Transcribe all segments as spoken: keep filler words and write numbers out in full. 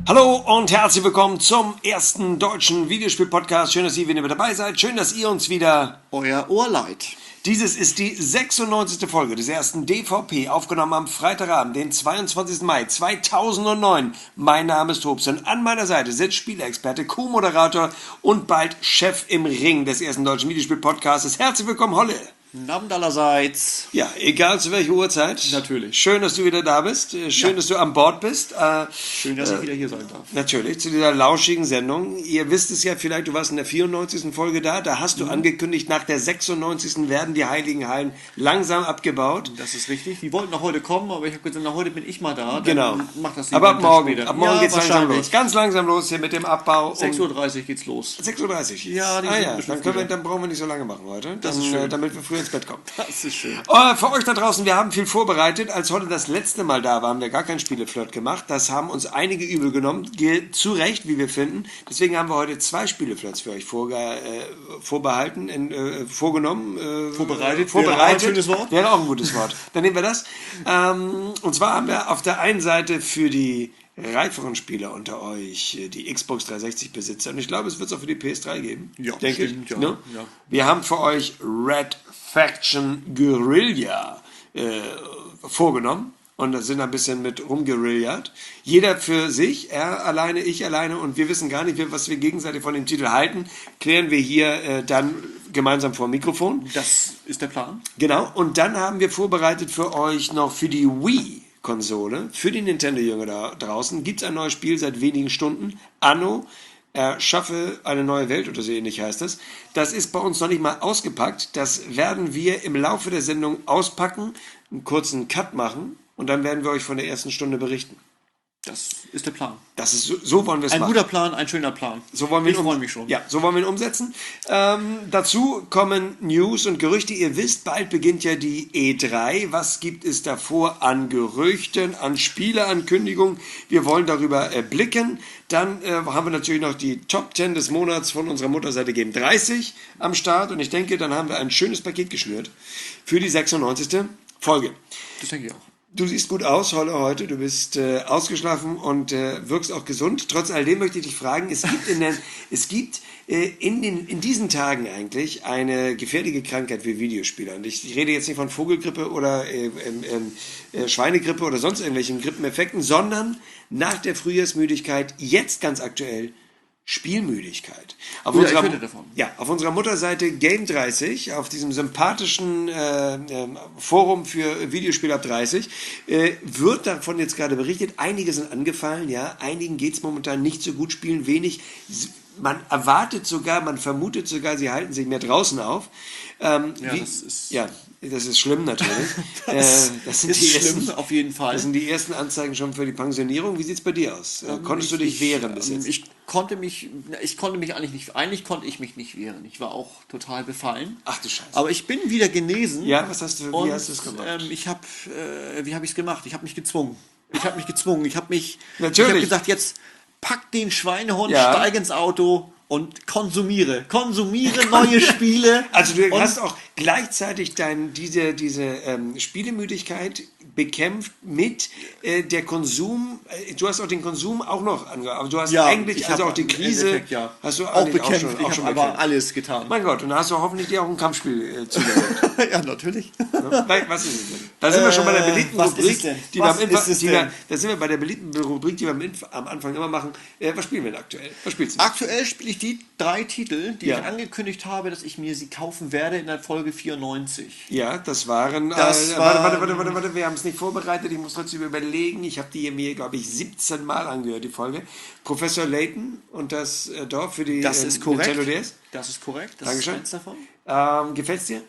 Hallo und herzlich willkommen zum ersten deutschen Videospiel-Podcast. Schön, dass ihr wieder mit dabei seid. Schön, dass ihr uns wieder... Euer Ohr leiht. Dieses ist die sechsundneunzigste Folge des ersten D V P, aufgenommen am Freitagabend, den zweiundzwanzigsten Mai zweitausendneun. Mein Name ist Tops und an meiner Seite sitzt Spielexperte, Co-Moderator und bald Chef im Ring des ersten deutschen Videospiel-Podcasts. Herzlich willkommen, Holle. Guten Abend allerseits. Ja, egal zu welcher Uhrzeit. Natürlich. Schön, dass du wieder da bist. Schön, ja. dass du an Bord bist. Schön, dass äh, ich wieder hier sein darf. Natürlich, zu dieser lauschigen Sendung. Ihr wisst es ja vielleicht, du warst in der vierundneunzigsten Folge da. Da hast du mhm. angekündigt, nach der sechsundneunzigsten werden die Heiligen Hallen langsam abgebaut. Das ist richtig. Die wollten noch heute kommen, aber ich habe gesagt, na, heute bin ich mal da. Dann genau. Mach das aber ab morgen, ab morgen ja, geht es langsam los. Ganz langsam los hier mit dem Abbau. sechs Uhr dreißig geht's los. sechs Uhr dreißig? Ja, die ah, sind ja. Dann, können wir, dann brauchen wir nicht so lange machen heute. Das dann, ist schön. Äh, damit wir früh ins Bett kommen. Das ist schön. Uh, für euch da draußen, wir haben viel vorbereitet. Als heute das letzte Mal da war, haben wir gar keinen Spieleflirt gemacht. Das haben uns einige übel genommen. Zu Recht, wie wir finden. Deswegen haben wir heute zwei Spieleflirts für euch vorge äh, vorbehalten, äh, vorgenommen. Äh, vorbereitet. vorbereitet. Wäre auch ein schönes Wort. Wäre auch ein gutes Wort. Dann nehmen wir das. Ähm, und zwar haben wir auf der einen Seite für die reiferen Spieler unter euch, die Xbox dreihundertsechzig Besitzer. Und ich glaube, es wird es auch für die P S drei geben. Ja, denke stimmt, ich. ja, Ne? ja. Wir haben für euch Red Faction Guerilla äh, vorgenommen. Und da sind ein bisschen mit rumgerilliert. Jeder für sich, er alleine, ich alleine. Und wir wissen gar nicht, was wir gegenseitig von dem Titel halten. Klären wir hier äh, dann gemeinsam vor dem Mikrofon. Das ist der Plan. Genau. Und dann haben wir vorbereitet für euch noch für die Wii Konsole, für die Nintendo-Jünger da draußen, gibt es ein neues Spiel seit wenigen Stunden. Anno, erschaffe eine neue Welt oder so ähnlich heißt das. Das ist bei uns noch nicht mal ausgepackt. Das werden wir im Laufe der Sendung auspacken, einen kurzen Cut machen und dann werden wir euch von der ersten Stunde berichten. Das ist der Plan. Das ist so, so wollen wir es machen. Ein guter Plan, ein schöner Plan. So wollen wir ich ihn freue mich schon. Ja, so wollen wir ihn umsetzen. Ähm, dazu kommen News und Gerüchte. Ihr wisst, bald beginnt ja die E drei. Was gibt es davor an Gerüchten, an Spieleankündigungen? Wir wollen darüber äh, blicken. Dann äh, haben wir natürlich noch die Top zehn des Monats von unserer Mutterseite Game dreißig am Start. Und ich denke, dann haben wir ein schönes Paket geschnürt für die sechsundneunzigste Folge. Das denke ich auch. Du siehst gut aus, Holle, heute. Du bist äh, ausgeschlafen und äh, wirkst auch gesund. Trotz alledem möchte ich dich fragen, es gibt in, den, es gibt, äh, in, den, in diesen Tagen eigentlich eine gefährliche Krankheit für Videospieler. Und ich, ich rede jetzt nicht von Vogelgrippe oder äh, äh, äh, Schweinegrippe oder sonst irgendwelchen Grippeneffekten, sondern nach der Frühjahrsmüdigkeit, jetzt ganz aktuell, Spielmüdigkeit. Auf, ja, unserer, davon. Ja, auf unserer Mutterseite Game dreißig, auf diesem sympathischen äh, äh, Forum für Videospiele ab dreißig, äh, wird davon jetzt gerade berichtet. Einige sind angefallen, ja, einigen geht es momentan nicht so gut, spielen wenig. Man erwartet sogar, man vermutet sogar, sie halten sich mehr draußen auf. Ähm, ja, wie, das ist ja, das ist schlimm natürlich. das, äh, das sind ist die schlimm, ersten, auf jeden Fall. Das sind die ersten Anzeigen schon für die Pensionierung. Wie sieht es bei dir aus? Ähm, Konntest ich, du dich ich, wehren bis jetzt? Ich konnte mich, ich konnte mich eigentlich nicht, eigentlich konnte ich mich nicht wehren. Ich war auch total befallen. Ach du Scheiße. Aber ich bin wieder genesen. Ja, was hast du, wie und, hast du es gemacht? Ähm, ich habe, äh, wie habe ich es gemacht? Ich habe mich gezwungen. Ich habe mich gezwungen. Ich habe mich, Natürlich. ich habe gesagt, jetzt pack den Schweinehund, ja. steig ins Auto und konsumiere. Konsumiere neue Spiele. Also du hast auch gleichzeitig dein, diese, diese ähm, Spielemüdigkeit bekämpft mit äh, der Konsum, äh, du hast auch den Konsum auch noch ange, aber du hast ja, eigentlich, also auch die Krise, Endeffekt, ja. hast du auch bekämpft, auch schon, ich auch schon habe aber alles getan. Mein Gott, und da hast du hoffentlich dir auch ein Kampfspiel äh, zugelegt. Ja, natürlich. Ne? Was ist es denn? Da sind wir schon bei der beliebten was Rubrik, ist es denn? die wir Was am Inf- ist es die denn? wir, da sind wir bei der beliebten Rubrik, die wir am, Inf- am Anfang immer machen. Äh, was spielen wir denn aktuell? Was spielst du? Aktuell spiele ich die drei Titel, die Ja. ich angekündigt habe, dass ich mir sie kaufen werde in der Folge vierundneunzig. Ja, das waren. Das äh, waren warte, warte, warte, warte, wir haben es nicht vorbereitet. Ich muss trotzdem überlegen. Ich habe die mir, glaube ich, siebzehn Mal angehört, die Folge. Professor Layton und das äh, Dorf für die Das äh, ist korrekt. Nintendo D S. Das ist korrekt. Das Dankeschön. ist eins davon. Ähm, Gefällt's dir?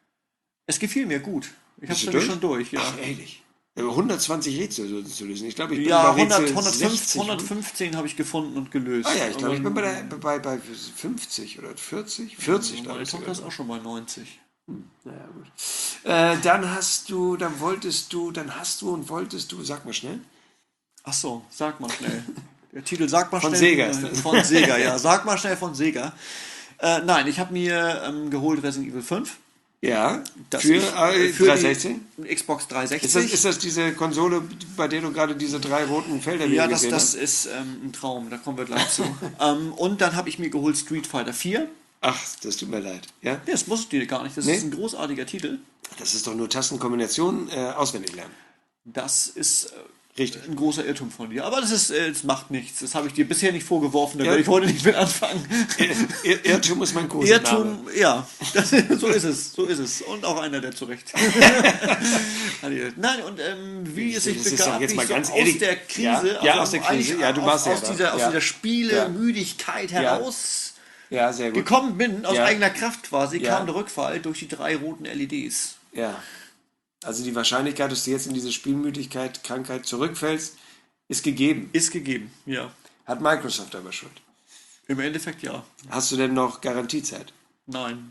Es gefiel mir gut. Ich habe Bist es du nämlich schon durch. Ja, Ach, ehrlich. hundertzwanzig Rätsel so zu lösen. Ich glaube, ich bin ja bei Rätsel hundert, hundertfünfzehn, sechzig. hundertfünfzehn habe ich gefunden und gelöst. Ah ja, ich glaube, ich bin bei, der, Aber, bei, bei fünfzig oder vierzig. vierzig, glaube meine ich. Tochter ist auch schon bei neunzig. Naja, gut. Äh, dann hast du, dann wolltest du, dann hast du und wolltest du, sag mal schnell. Ach so, sag mal schnell. Der Titel Sag mal Von schnell. Sega ist das. Von Sega, ja. Sag mal schnell von Sega. Äh, nein, ich habe mir ähm, geholt Resident Evil fünf. Ja, dass für, ich, äh, für dreihundertsechzig? die Xbox dreihundertsechzig. Ist das, ist das diese Konsole, bei der du gerade diese drei roten Felder ja, wieder das, gesehen das hast? ist ähm, ein Traum, da kommen wir gleich zu. ähm, und dann habe ich mir geholt Street Fighter vier. Ach, das tut mir leid. Ja? Nee, das musst du gar nicht, das Nee? ist ein großartiger Titel. Das ist doch nur Tastenkombinationen äh, auswendig lernen. Das ist äh, Richtig. ein großer Irrtum von dir. Aber das ist, äh, das macht nichts. Das habe ich dir bisher nicht vorgeworfen, da Ja. werde ich heute nicht mit anfangen. Ir Irrtum ist mein großer Name. Irrtum, ja, das, so ist es, so ist es. Und auch einer, der zurecht. Nein, und ähm, wie es sich Das ist doch begab, jetzt wie mal ich so ganz aus ehrlich. der Krise, Ja, also ja, aus der Krise. eigentlich Ja, du aus, warst ja aus, da. dieser, aus Ja. dieser Spielemüdigkeit Ja. heraus Ja, sehr gut. gekommen bin, aus Ja. eigener Kraft quasi, Ja. kam der Rückfall durch die drei roten L E Ds. Ja. Also die Wahrscheinlichkeit, dass du jetzt in diese Spielmüdigkeit, Krankheit zurückfällst, ist gegeben. Ist gegeben, ja. Hat Microsoft aber schuld. Im Endeffekt ja. Hast du denn noch Garantiezeit? Nein.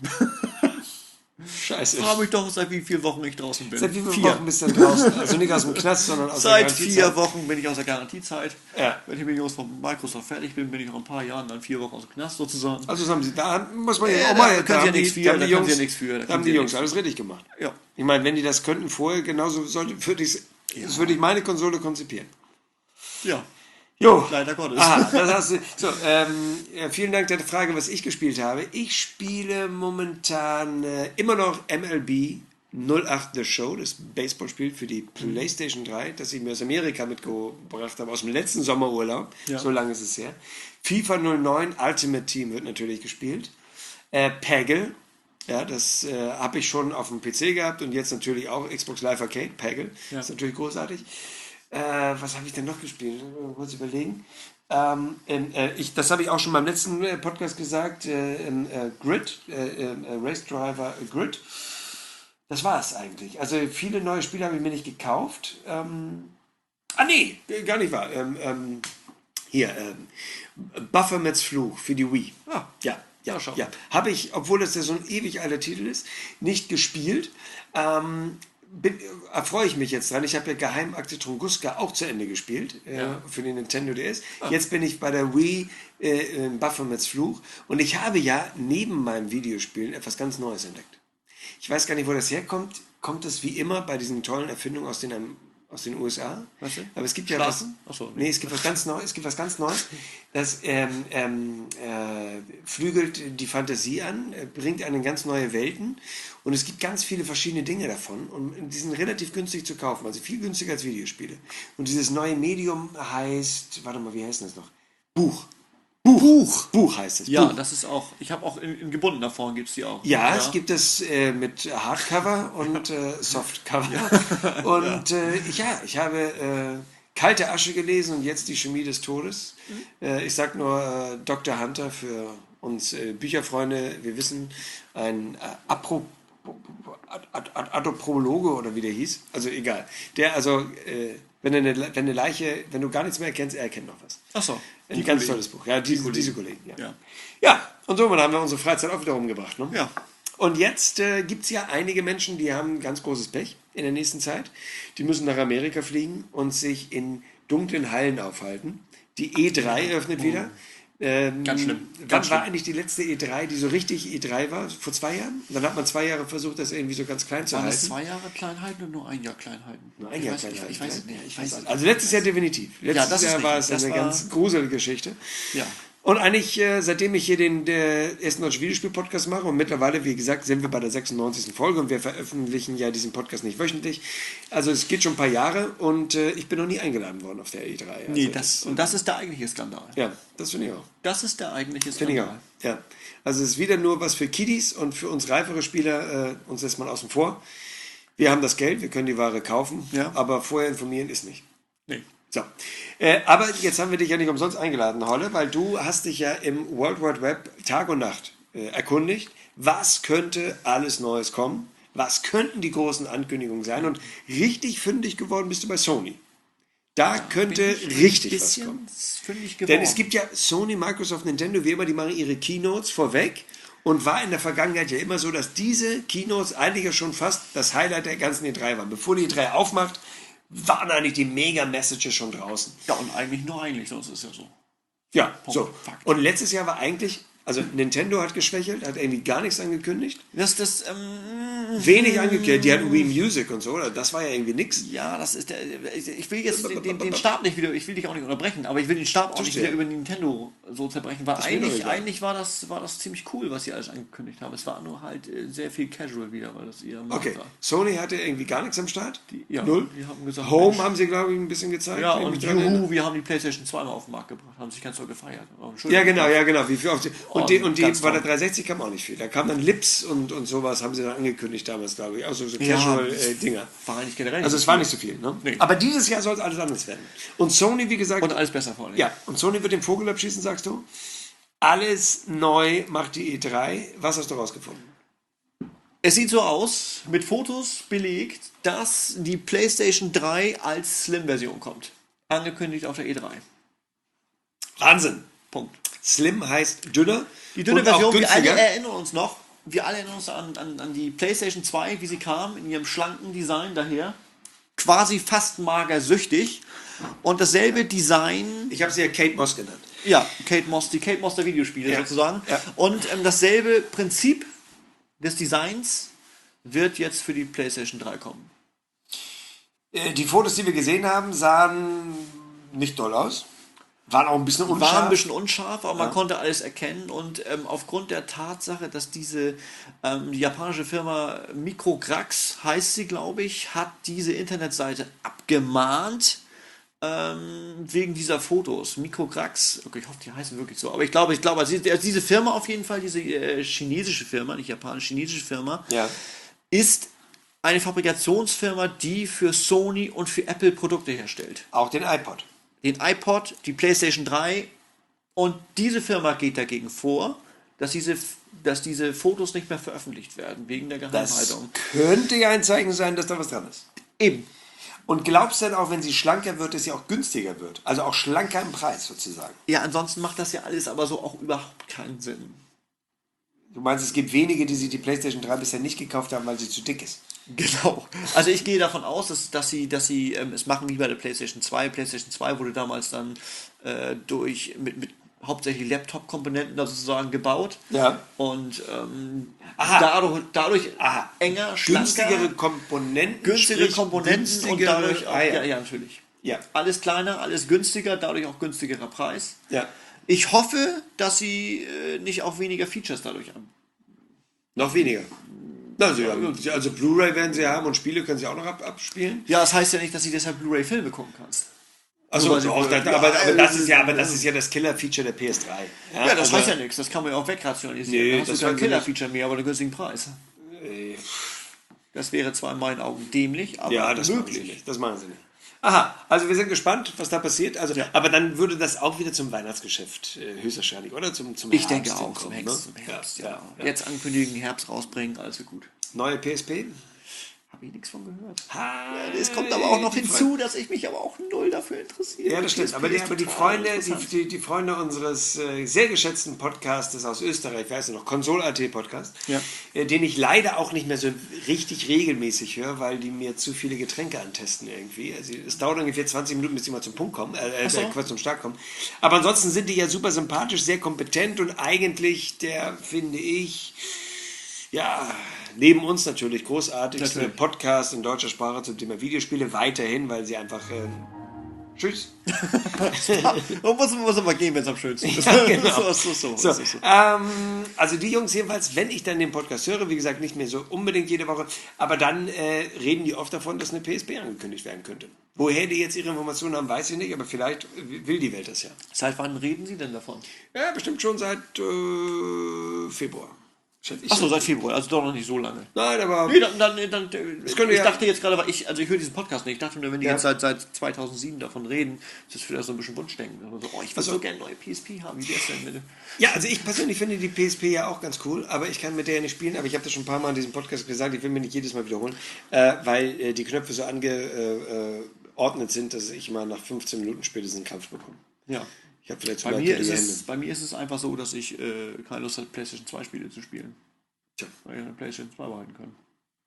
Scheiße. Ich frage mich doch, seit wie vielen Wochen ich draußen bin. Seit wie vielen Vier. Wochen bist du denn draußen? Also nicht aus dem Knast, sondern aus Seit der vier Garantiezeit. Wochen bin ich aus der Garantiezeit. Ja. Wenn ich mit Jungs von Microsoft fertig bin, bin ich noch ein paar Jahren dann vier Wochen aus dem Knast sozusagen. Also das haben sie, da muss man ja Ja, auch mal, da können sie haben ja die- nichts für, da haben da die können sie Jungs, ja nichts für, da da können haben sie die ja Jungs nichts alles richtig gemacht. Ja. Ich meine, wenn die das könnten vorher, genauso sollte, würde ich, das würde ich meine Konsole konzipieren. Ja. Jo. Leider Gottes. Aha, das hast du. So, ähm, ja, vielen Dank, deine Frage, was ich gespielt habe. Ich spiele momentan äh, immer noch M L B null acht The Show, das Baseballspiel für die PlayStation drei, das ich mir aus Amerika mitgebracht habe, aus dem letzten Sommerurlaub. Ja. So lange ist es her. FIFA null neun Ultimate Team wird natürlich gespielt. Äh, Peggle, ja, das äh, habe ich schon auf dem P C gehabt und jetzt natürlich auch Xbox Live Arcade. Peggle, Ja. ist natürlich großartig. Äh, was habe ich denn noch gespielt? Mal kurz überlegen. Ähm, äh, ich, das habe ich auch schon beim letzten äh, Podcast gesagt. Äh, äh, Grid, äh, äh, Race Driver äh, Grid. Das war es eigentlich. Also viele neue Spiele habe ich mir nicht gekauft. Ähm, ah nee, gar nicht wahr. Ähm, ähm, hier, ähm, Baphomets Fluch für die Wii. Ah. Ja, ja, Ja, schau. ja. Habe ich, obwohl das ja so ein ewig alter Titel ist, nicht gespielt. Ähm, bin, erfreue ich mich jetzt dran. Ich habe ja Geheimakte Tunguska auch zu Ende gespielt äh, Ja. für den Nintendo D S. Jetzt bin ich bei der Wii äh, in Baphomets Fluch und ich habe ja neben meinem Videospielen etwas ganz Neues entdeckt. Ich weiß gar nicht, wo das herkommt. Kommt es wie immer bei diesen tollen Erfindungen aus den, aus den U S A? Was denn? Aber es gibt ja Straßen? was. Ach so, nee. nee, es gibt was ganz Neues. Es gibt was ganz Neues. Das ähm, ähm, äh, flügelt die Fantasie an, äh, bringt einen ganz neue Welten und es gibt ganz viele verschiedene Dinge davon und die sind relativ günstig zu kaufen, also viel günstiger als Videospiele. Und dieses neue Medium heißt, warte mal, wie heißt das noch? Buch. Buch. Buch, Buch heißt es. Ja, Buch. das ist auch, ich habe auch in, in gebundener Form gibt es die auch. Ja, es gibt es äh, mit Hardcover und äh, Softcover. Und äh, ja, ich habe äh, Kalte Asche gelesen und jetzt die Chemie des Todes. Mhm. Äh, ich sag nur äh, Doktor Hunter für uns äh, Bücherfreunde. Wir wissen, ein äh, Apro Ad Ad Ad Adoprologe oder wie der hieß. Also egal. Der also, äh, wenn, eine, wenn eine Leiche, wenn du gar nichts mehr erkennst, er erkennt noch was. Ach so. Ein Die ganz Kollegen. tolles Buch. Ja, diese, Kollegen. diese Kollegen. Ja. Ja. ja, und somit haben wir unsere Freizeit auch wieder rumgebracht. Ne? Ja. Und jetzt äh, gibt es ja einige Menschen, die haben ganz großes Pech in der nächsten Zeit. Die müssen nach Amerika fliegen und sich in dunklen Hallen aufhalten. Die E drei öffnet wieder. Ähm, Ganz schlimm. Wann Ganz war schlimm. eigentlich die letzte E drei, die so richtig E drei war? Vor zwei Jahren? Und dann hat man zwei Jahre versucht, das irgendwie so ganz klein zu Waren halten. es zwei Jahre Kleinheiten oder nur ein Jahr Kleinheiten? Nur ein ich Jahr weiß, klein ich, halten, ich weiß es ne? nicht. Ich weiß es nicht. Also letztes Jahr definitiv. Letztes das ist Jahr war es richtig. eine Das war- ganz gruselige Geschichte. Ja. Und eigentlich, äh, seitdem ich hier den der ersten deutschen Videospiel-Podcast mache und mittlerweile, wie gesagt, sind wir bei der sechsundneunzigsten Folge und wir veröffentlichen ja diesen Podcast nicht wöchentlich. Also es geht schon ein paar Jahre und äh, ich bin noch nie eingeladen worden auf der E drei. Also Nee, das, und das ist der eigentliche Skandal. ja, das finde ich auch. Das ist der eigentliche Finde ich auch. Skandal. Ja. Also es ist wieder nur was für Kiddies und für uns reifere Spieler, äh, uns lässt man außen vor. Wir haben das Geld, wir können die Ware kaufen, Ja. aber vorher informieren ist nicht. Nee. So, äh, aber jetzt haben wir dich ja nicht umsonst eingeladen, Holle, weil du hast dich ja im World Wide Web Tag und Nacht äh, erkundigt, was könnte alles Neues kommen, was könnten die großen Ankündigungen sein und richtig fündig geworden bist du bei Sony. Da könnte Bin ich richtig ein was bisschen kommen. fündig geworden. Denn es gibt ja Sony, Microsoft, Nintendo, wie immer, die machen ihre Keynotes vorweg und war in der Vergangenheit ja immer so, dass diese Keynotes eigentlich ja schon fast das Highlight der ganzen E drei waren. Bevor die E drei aufmacht, waren eigentlich die Mega-Messages schon draußen. Ja, und eigentlich nur eigentlich, sonst ist ja so. Ja, Punkt. so. Fakt. Und letztes Jahr war eigentlich Also Nintendo hat geschwächelt, hat irgendwie gar nichts angekündigt. Das, das, ähm, Wenig angekündigt. Die hatten Wii Music und so. Das war ja irgendwie nix. ja, das ist der. Ich will jetzt den, den, den Stab nicht wieder, ich will dich auch nicht unterbrechen, aber ich will den Stab auch nicht Verstehe. wieder über Nintendo so zerbrechen, weil Das ist mir doch eigentlich, egal. eigentlich war das, war das ziemlich cool, was sie alles angekündigt haben. Es war nur halt äh, sehr viel Casual wieder, weil das ihr Markt Okay, war. Sony hatte irgendwie gar nichts am Start. Ja, Null. die haben gesagt, Home Mensch. haben sie, glaube ich, ein bisschen gezeigt. Ja, wenn ich und mich dran erinnere. Juhu, wir haben die PlayStation zwei mal auf den Markt gebracht, haben sich ganz so gefeiert. Ja, genau, ja, genau. Wie viel auf die, und Oh, die, und die ganz bei der toll. dreihundertsechzig kam auch nicht viel. Da kam dann Lips und, und sowas, haben sie dann angekündigt damals, glaube ich. Also so Ja, Casual-Dinger. War eigentlich generell also nicht es war viel. nicht so viel, ne? Nee. Aber dieses Jahr soll es alles anders werden. Und Sony, wie gesagt, Und alles besser vor allem. ja, und Sony wird den Vogel abschießen, sagst du? Alles neu macht die E drei. Was hast du rausgefunden? Es sieht so aus, mit Fotos belegt, dass die PlayStation drei als Slim-Version kommt. Angekündigt auf der E drei. Wahnsinn! Punkt. Slim heißt dünner. Die dünne und auch Version, wir alle günstiger. erinnern uns noch, wir alle erinnern uns an, an, an die PlayStation zwei, wie sie kam, in ihrem schlanken Design daher. Quasi fast magersüchtig. Und dasselbe Design, Ich habe sie ja Kate Moss genannt. ja, Kate Moss, die Kate Moss der Videospiele Ja. sozusagen. Ja. Und ähm, dasselbe Prinzip des Designs wird jetzt für die PlayStation drei kommen. Äh, Die Fotos, die wir gesehen haben, sahen nicht doll aus. Waren auch ein bisschen unscharf. War ein bisschen unscharf, aber man konnte alles erkennen und ähm, aufgrund der Tatsache, dass diese ähm, die japanische Firma Micrograx heißt sie, glaube ich, hat diese Internetseite abgemahnt ähm, wegen dieser Fotos. Micrograx, okay, ich hoffe, die heißen wirklich so, aber ich glaube, ich glaube, also diese diese Firma auf jeden Fall, diese äh, chinesische Firma, nicht japanisch, chinesische Firma, Ja. ist eine Fabrikationsfirma, die für Sony und für Apple Produkte herstellt. Auch den iPod. Den iPod, die PlayStation drei, und diese Firma geht dagegen vor, dass diese, dass diese Fotos nicht mehr veröffentlicht werden, wegen der Das Geheimhaltung. könnte ja ein Zeichen sein, dass da was dran ist. Eben. Und glaubst du denn auch, wenn sie schlanker wird, dass sie auch günstiger wird? Also auch schlanker im Preis sozusagen. Ja, ansonsten macht das ja alles aber so auch überhaupt keinen Sinn. Du meinst, es gibt wenige, die sich die PlayStation drei bisher nicht gekauft haben, weil sie zu dick ist. Genau. Also ich gehe davon aus, dass, dass sie, dass sie ähm, es machen wie bei der PlayStation zwei. PlayStation zwei wurde damals dann äh, durch mit, mit hauptsächlich Laptop-Komponenten da sozusagen gebaut. Ja. Und ähm, Aha. dadurch, dadurch Aha. enger, schlanker, Günstigere Komponenten. günstigere sprich Komponenten und günstigere dadurch auch, Eier. ja, ja, natürlich. Ja. Alles kleiner, alles günstiger, dadurch auch günstigerer Preis. Ja. Ich hoffe, dass sie äh, nicht auch weniger Features dadurch haben. Noch weniger. Also, ja, also Blu-ray werden sie haben und Spiele können sie auch noch ab, abspielen. Ja, das heißt ja nicht, dass du deshalb Blu-ray-Filme gucken kannst. Also, Nur weil sie- auch, das, ja, aber, aber, das äh, ist ja, aber das ist ja das Killer-Feature der P S drei. Ja, das also, heißt ja nichts, das kann man ja auch wegrationalisieren. Nee, Dann hast das du kein können sie Killer-Feature mehr, aber einen günstigen Preis. äh, Das wäre zwar in meinen Augen dämlich, aber Ja, das machen sie möglich. nicht. Das machen sie nicht. Aha, also wir sind gespannt, was da passiert. Also, Ja. aber dann würde das auch wieder zum Weihnachtsgeschäft äh, höchstwahrscheinlich, oder? Zum, zum Ich denke Herbst auch, zum hinkommen, Herbst, ne? zum Herbst, ja. ja, ja. Jetzt ankündigen, Herbst rausbringen, also gut. Neue P S P? Habe ich nichts von gehört. Ha, Es kommt aber auch noch die hinzu, dass ich mich aber auch null dafür interessiere. Ja, das stimmt. Aber die, aber die Freunde, die, die, die Freunde unseres äh, sehr geschätzten Podcastes aus Österreich, weißt du noch, Konsol.at Podcast, Ja. äh, den ich leider auch nicht mehr so richtig regelmäßig höre, weil die mir zu viele Getränke antesten irgendwie. Also es dauert ungefähr zwanzig Minuten, bis die mal zum Punkt kommen, äh, äh, so. Quatsch, zum Start kommen. Aber ansonsten sind die ja super sympathisch, sehr kompetent und eigentlich der, finde ich, ja, neben uns natürlich großartigste Natürlich. Podcast in deutscher Sprache zum Thema Videospiele, weiterhin, weil sie einfach... ähm, Tschüss. Man muss, muss aber gehen, wenn es am schönsten ist. Ja, genau. so, so, so, So, so, so. ähm, also die Jungs jedenfalls, wenn ich dann den Podcast höre, wie gesagt, nicht mehr so unbedingt jede Woche, aber dann äh, reden die oft davon, dass eine P S P angekündigt werden könnte. Woher die jetzt ihre Informationen haben, weiß ich nicht, aber vielleicht will die Welt das ja. Seit wann reden Sie denn davon? Ja, bestimmt schon seit äh, Februar. schätze ich. Achso, seit Februar, also doch noch nicht so lange. Nein, aber... Nee, dann, dann, dann, ich könnte ja- dachte jetzt gerade, weil ich, also ich höre diesen Podcast nicht, ich dachte nur, wenn die Ja. jetzt seit, seit zweitausendsieben davon reden, ist das vielleicht so ein bisschen Wunschdenken. Also, oh, ich würde Also- so gerne neue P S P haben, wie wär's denn mit? Ja, also ich persönlich finde die P S P ja auch ganz cool, aber ich kann mit der ja nicht spielen, aber ich habe das schon ein paar Mal in diesem Podcast gesagt, ich will mir nicht jedes Mal wiederholen, äh, weil äh, die Knöpfe so angeordnet äh, sind, dass ich mal nach fünfzehn Minuten spätestens einen Krampf bekomme. Ja. Ich habe vielleicht zu Bei leicht mir, die ist Hände. es, bei mir ist es einfach so, dass ich äh, keine Lust habe, PlayStation zwei Spiele zu spielen. Tja. Weil ich eine PlayStation zwei behalten kann.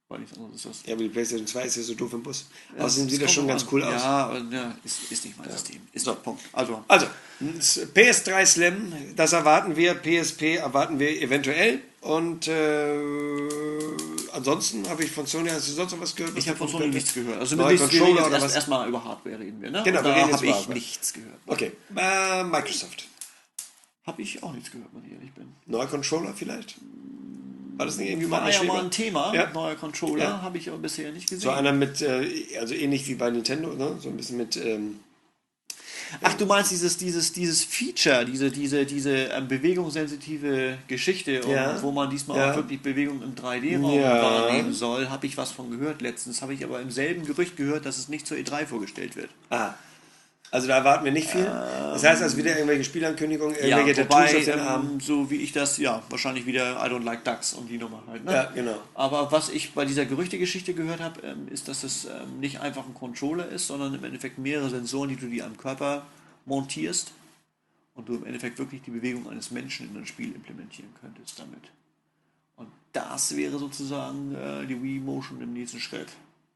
Weil nichts anderes ist das. Ja, aber die PlayStation zwei ist ja so doof im Bus. Ja, Außerdem sieht das schon ganz an. cool aus. Ja, aber, ja ist, ist nicht mein ja. System. Ist so. Punkt. Also, also, P S drei Slim, das erwarten wir. P S P erwarten wir eventuell. Und äh, ansonsten habe ich von Sony, hast du sonst noch was gehört? Was ich habe von Sony nichts gehört. Also neue Controller oder erst, was? Erstmal über Hardware reden wir, ne? Genau, und wir da reden jetzt habe über ich Hardware. nichts gehört. Okay, äh, Microsoft. Habe ich auch nichts gehört, wenn ich ehrlich bin. Neuer Controller vielleicht? War das nicht irgendwie mal War ja mal ein Thema, ja. neuer Controller, ja. habe ich aber bisher nicht gesehen. So einer mit, äh, also ähnlich wie bei Nintendo, ne? So ein bisschen mit... Ähm, Ach, du meinst dieses, dieses, dieses Feature, diese, diese, diese ähm, bewegungssensitive Geschichte, ja. und wo man diesmal ja. auch wirklich Bewegung im drei D-Raum ja. wahrnehmen soll, habe ich was von gehört letztens. Habe ich aber im selben Gerücht gehört, dass es nicht zur E drei vorgestellt wird. Ah. Also da erwarten wir nicht viel. Das heißt also wieder irgendwelche Spielankündigungen, irgendwelche ja, wobei, Tattoos auf den ähm, Armen. so wie ich das, ja, wahrscheinlich wieder I don't like ducks und die Nummer halt. Ne? Ja, genau. Aber was ich bei dieser Gerüchtegeschichte gehört habe, ähm, ist, dass es ähm, nicht einfach ein Controller ist, sondern im Endeffekt mehrere Sensoren, die du dir am Körper montierst und du im Endeffekt wirklich die Bewegung eines Menschen in ein Spiel implementieren könntest damit. Und das wäre sozusagen äh, die Wii Motion im nächsten Schritt.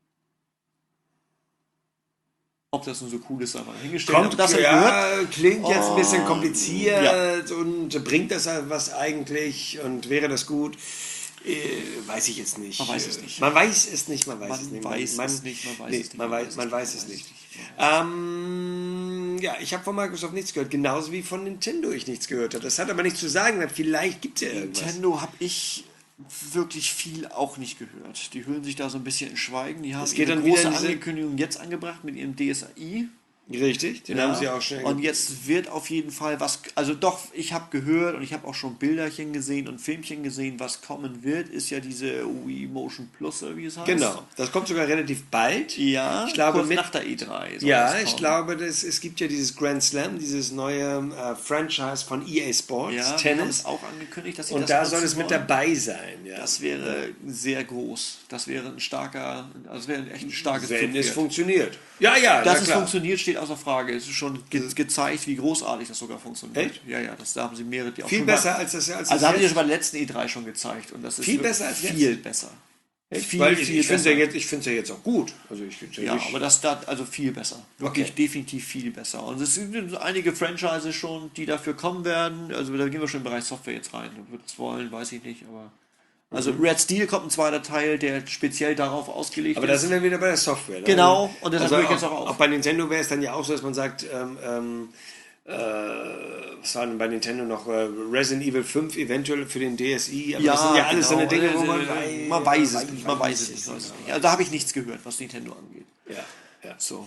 Ob das nun so cool ist, aber hingestellt. Kommt, das ja, gehört. klingt jetzt ein bisschen Oh, kompliziert ja. und bringt das was eigentlich und wäre das gut? Äh, weiß ich jetzt nicht. Man weiß es nicht. Man weiß es nicht, man weiß Man es nicht. weiß man, es nicht, man weiß nee, es nicht. Man weiß, man weiß es nicht. Ähm, ja, ich habe von Microsoft nichts gehört, genauso wie von Nintendo ich nichts gehört habe. Das hat aber nichts zu sagen, weil vielleicht gibt es ja irgendwas. Nintendo habe ich wirklich viel auch nicht gehört. Die hüllen sich da so ein bisschen in Schweigen. Die haben Es geht ihre dann große wieder in diese- Ankündigung jetzt angebracht mit ihrem D S I. Richtig, den Ja. haben sie auch schnell. Und jetzt wird auf jeden Fall was, also doch, ich habe gehört und ich habe auch schon Bilderchen gesehen und Filmchen gesehen, was kommen wird, ist ja diese Wii Motion Plus, oder wie es heißt. Genau, das kommt sogar relativ bald. Ja, ich glaube kurz mit, nach der E drei. soll Ja, das ich kommen. glaube, das, es gibt ja dieses Grand Slam, dieses neue äh, Franchise von E A Sports, ja, die haben Tennis. es auch angekündigt, dass sie Und das da nutzen soll es mit wollen. dabei sein. Ja. Das wäre sehr groß. Das wäre ein starker, das wäre echt ein starkes Wenn es Zugpferd. funktioniert. Ja, ja, Dass na es klar. funktioniert, steht außer Frage. Es ist schon ge gezeigt, wie großartig das sogar funktioniert. Echt? Ja, ja, das da haben sie mehrere, die auch Viel schon besser bei, als das als Also das haben sie jetzt. schon bei der letzten E drei schon gezeigt. Und das ist Viel wirklich besser als jetzt? viel besser. Echt? Viel, Weil ich, viel ich finde es besser. ja, jetzt- ich find's ja jetzt auch gut. Also ich find's ja, Ja, nicht, aber das da, also viel besser. Wirklich Okay. definitiv viel besser. Und es sind einige Franchises schon, die dafür kommen werden. Also da gehen wir schon im Bereich Software jetzt rein. Ob wir das wollen, weiß ich nicht, aber. Also Mhm. Red Steel kommt ein zweiter Teil, der speziell darauf ausgelegt aber da ist. sind wir wieder bei der Software. Ne? Genau, und deshalb also höre ich jetzt auch, auch auf. auch bei Nintendo wäre es dann ja auch so, dass man sagt, ähm, ähm, äh, was war denn bei Nintendo noch? Äh, Resident Evil fünf eventuell für den D S I. Aber das sind ja alles so eine genau. Dinge, wo man, Äh, man weiß es nicht, man weiß es nicht. Weiß es nicht. Also da habe ich nichts gehört, was Nintendo angeht. Ja, ja. So.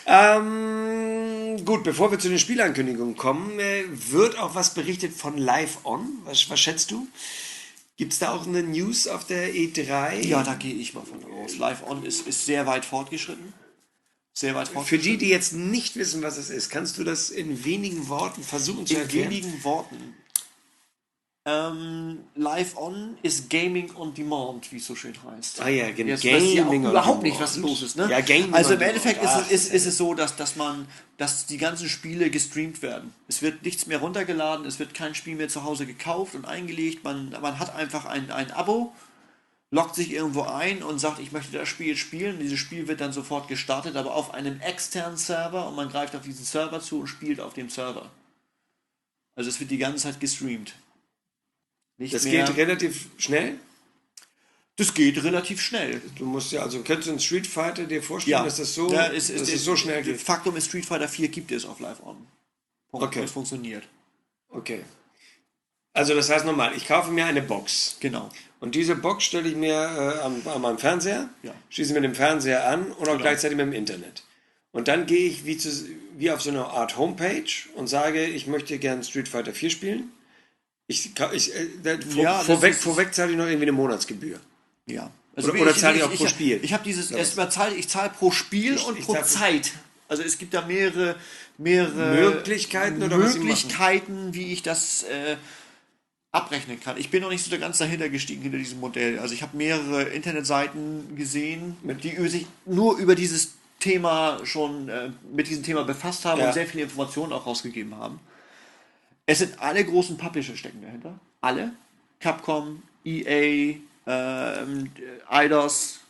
Ähm, gut, bevor wir zu den Spielankündigungen kommen, äh, wird auch was berichtet von Live On. Was, was schätzt du? Gibt es da auch eine News auf der E drei? Ja, da gehe ich mal von aus. Live On ist, ist sehr weit fortgeschritten. Sehr weit Für fortgeschritten. die, die jetzt nicht wissen, was es ist, kannst du das in wenigen Worten versuchen zu In erklären? wenigen Worten. Ähm, Live On ist Gaming on Demand, wie es so schön heißt. Ah ja, genau. Jetzt weiß ich ja auch Gaming on überhaupt Demand. nicht, was los ist. Ne? Ja, Gaming also on im Endeffekt ist, Demand. es, ist, ist es so, dass, dass man, dass die ganzen Spiele gestreamt werden. Es wird nichts mehr runtergeladen, es wird kein Spiel mehr zu Hause gekauft und eingelegt. Man, man hat einfach ein, ein Abo, loggt sich irgendwo ein und sagt, ich möchte das Spiel jetzt spielen. Dieses Spiel wird dann sofort gestartet, aber auf einem externen Server und man greift auf diesen Server zu und spielt auf dem Server. Also es wird die ganze Zeit gestreamt. Nicht Das mehr, geht relativ schnell. das geht relativ schnell. Du musst ja, also könntest du einen Street Fighter dir vorstellen, dass das so, ja, es, dass es, es so schnell geht? Faktum ist, Street Fighter vier gibt es auf Live On. Punkt. Okay. Das funktioniert. Okay. Also das heißt nochmal, ich kaufe mir eine Box. Genau. Und diese Box stelle ich mir äh, an, an meinem Fernseher, Ja. schließe mit dem Fernseher an und auch Genau. gleichzeitig mit dem Internet. Und dann gehe ich wie, zu, wie auf so eine Art Homepage und sage, ich möchte gern Street Fighter vier spielen. Ich, ich, äh, da, vor, Ja, das vorweg, ist- vorweg zahle ich noch irgendwie eine Monatsgebühr. Ja. Oder- oder zahle ich auch pro ich, Spiel? Ich habe dieses, Oder was? erstmal zahle ich zahle pro Spiel Ich- und ich pro zahle- Zeit. Also es gibt da mehrere, mehrere Möglichkeiten oder was Sie machen? Möglichkeiten, wie ich das äh, abrechnen kann. Ich bin noch nicht so ganz dahinter gestiegen hinter diesem Modell. Also ich habe mehrere Internetseiten gesehen, die über sich nur über dieses Thema schon äh, mit diesem Thema befasst haben Ja. und sehr viele Informationen auch rausgegeben haben. Es sind alle großen Publisher stecken dahinter. Alle. Capcom, E A, ähm, Eidos.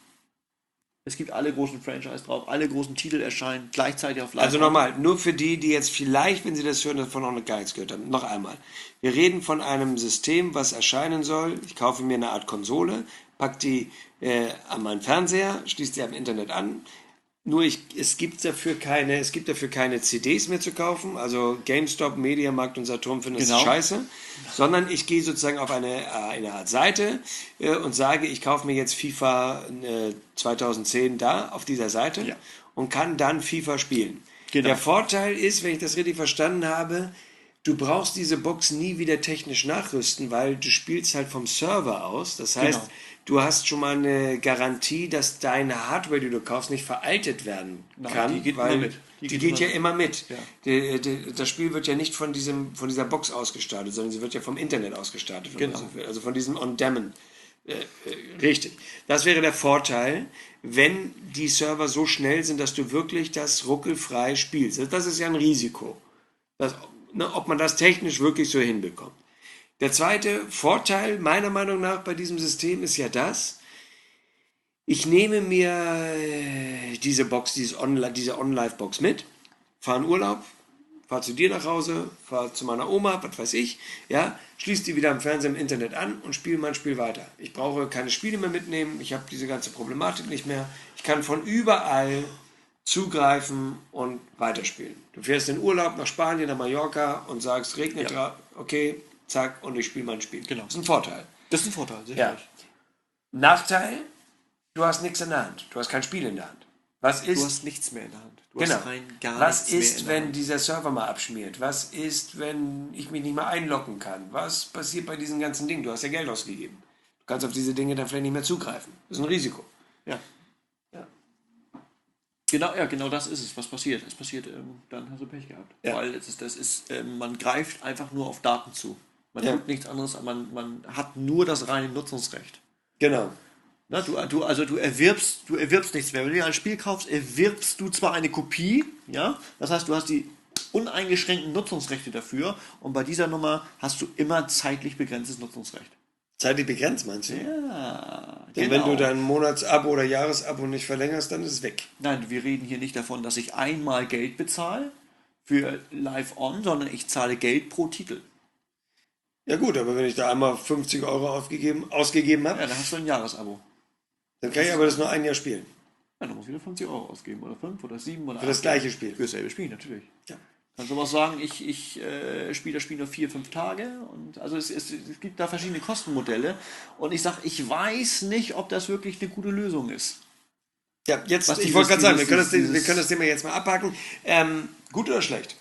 Es gibt alle großen Franchise drauf, alle großen Titel erscheinen gleichzeitig auf Live. Also nochmal, nur für die, die jetzt vielleicht, wenn sie das hören, davon noch gar nichts gehört haben, noch einmal. Wir reden von einem System, was erscheinen soll. Ich kaufe mir eine Art Konsole, pack die äh, an meinen Fernseher, schließe die am Internet an. Nur ich, es gibt dafür keine, es gibt dafür keine C Ds mehr zu kaufen. Also GameStop, Mediamarkt und Saturn finden Genau. das scheiße. Sondern ich gehe sozusagen auf eine, äh, eine Art Seite äh, und sage, ich kaufe mir jetzt FIFA äh, zweitausendzehn da auf dieser Seite Ja. und kann dann FIFA spielen. Genau. Der Vorteil ist, wenn ich das richtig verstanden habe, du brauchst diese Box nie wieder technisch nachrüsten, weil du spielst halt vom Server aus. Das heißt, Genau. du hast schon mal eine Garantie, dass deine Hardware, die du kaufst, nicht veraltet werden Nein, kann. die geht weil immer mit. Die, Die geht, geht ja immer immer mit. Ja. Die, die, das Spiel wird ja nicht von, diesem, von dieser Box ausgestartet, sondern sie wird ja vom Internet ausgestartet. Genau. Also von diesem On-Daemon. Äh, äh, richtig. Das wäre der Vorteil, wenn die Server so schnell sind, dass du wirklich das ruckelfrei spielst. Das ist ja ein Risiko. Das, ne, ob man das technisch wirklich so hinbekommt. Der zweite Vorteil meiner Meinung nach bei diesem System ist ja das, ich nehme mir äh, diese Box, dieses On, diese On-Live-Box mit, fahre in Urlaub, fahre zu dir nach Hause, fahre zu meiner Oma, was weiß ich, ja, schließe die wieder am Fernseher im Internet an und spiele mein Spiel weiter. Ich brauche keine Spiele mehr mitnehmen, ich habe diese ganze Problematik nicht mehr. Ich kann von überall zugreifen und weiterspielen. Du fährst in Urlaub nach Spanien, nach Mallorca und sagst, regnet Ja. ja. okay, zack, und ich spiele mein Spiel. Genau. Das ist ein Vorteil. Das ist ein Vorteil, sicherlich. Nachteil, du hast nichts in der Hand. Du hast kein Spiel in der Hand. Was ist, Du hast nichts mehr in der Hand. Du genau. hast rein gar Was nichts mehr ist, in der wenn Hand. dieser Server mal abschmiert? Was ist, wenn ich mich nicht mehr einloggen kann? Was passiert bei diesen ganzen Dingen? Du hast ja Geld ausgegeben. Du kannst auf diese Dinge dann vielleicht nicht mehr zugreifen. Das ist ein Risiko. Ja. Ja. Genau, ja, genau das ist es, was passiert. Es passiert, ähm, dann hast du Pech gehabt. Ja. Weil es ist, das ist, ähm, man greift einfach nur auf Daten zu. Man Ja. tut nichts anderes, aber man, man hat nur das reine Nutzungsrecht. Genau. Na, du, du, also du erwirbst, du erwirbst nichts mehr. Wenn du dir ein Spiel kaufst, erwirbst du zwar eine Kopie, ja, das heißt, du hast die uneingeschränkten Nutzungsrechte dafür und bei dieser Nummer hast du immer zeitlich begrenztes Nutzungsrecht. Zeitlich begrenzt, meinst du? Ja, Denn wenn du dein Monatsabo oder Jahresabo nicht verlängerst, dann ist es weg. Nein, wir reden hier nicht davon, dass ich einmal Geld bezahle für Live On, sondern ich zahle Geld pro Titel. Ja gut, aber wenn ich da einmal fünfzig Euro aufgegeben, ausgegeben habe, Ja, dann hast du ein Jahresabo. dann kann ich aber das nur ein Jahr spielen. Ja, dann musst du wieder fünfzig Euro ausgeben oder fünf oder sieben oder Für das acht. gleiche Spiel. Für dasselbe Spiel, natürlich. Ja. Kannst du aber sagen, ich, ich äh, spiele das Spiel nur vier, fünf Tage. Und also es, es, es gibt da verschiedene Kostenmodelle. Und ich sage, ich weiß nicht, ob das wirklich eine gute Lösung ist. Ja, jetzt, Was ich dieses- wollte gerade sagen, wir dieses- können, das, dieses- wir können das Thema jetzt mal abhaken. Ähm, gut oder schlecht?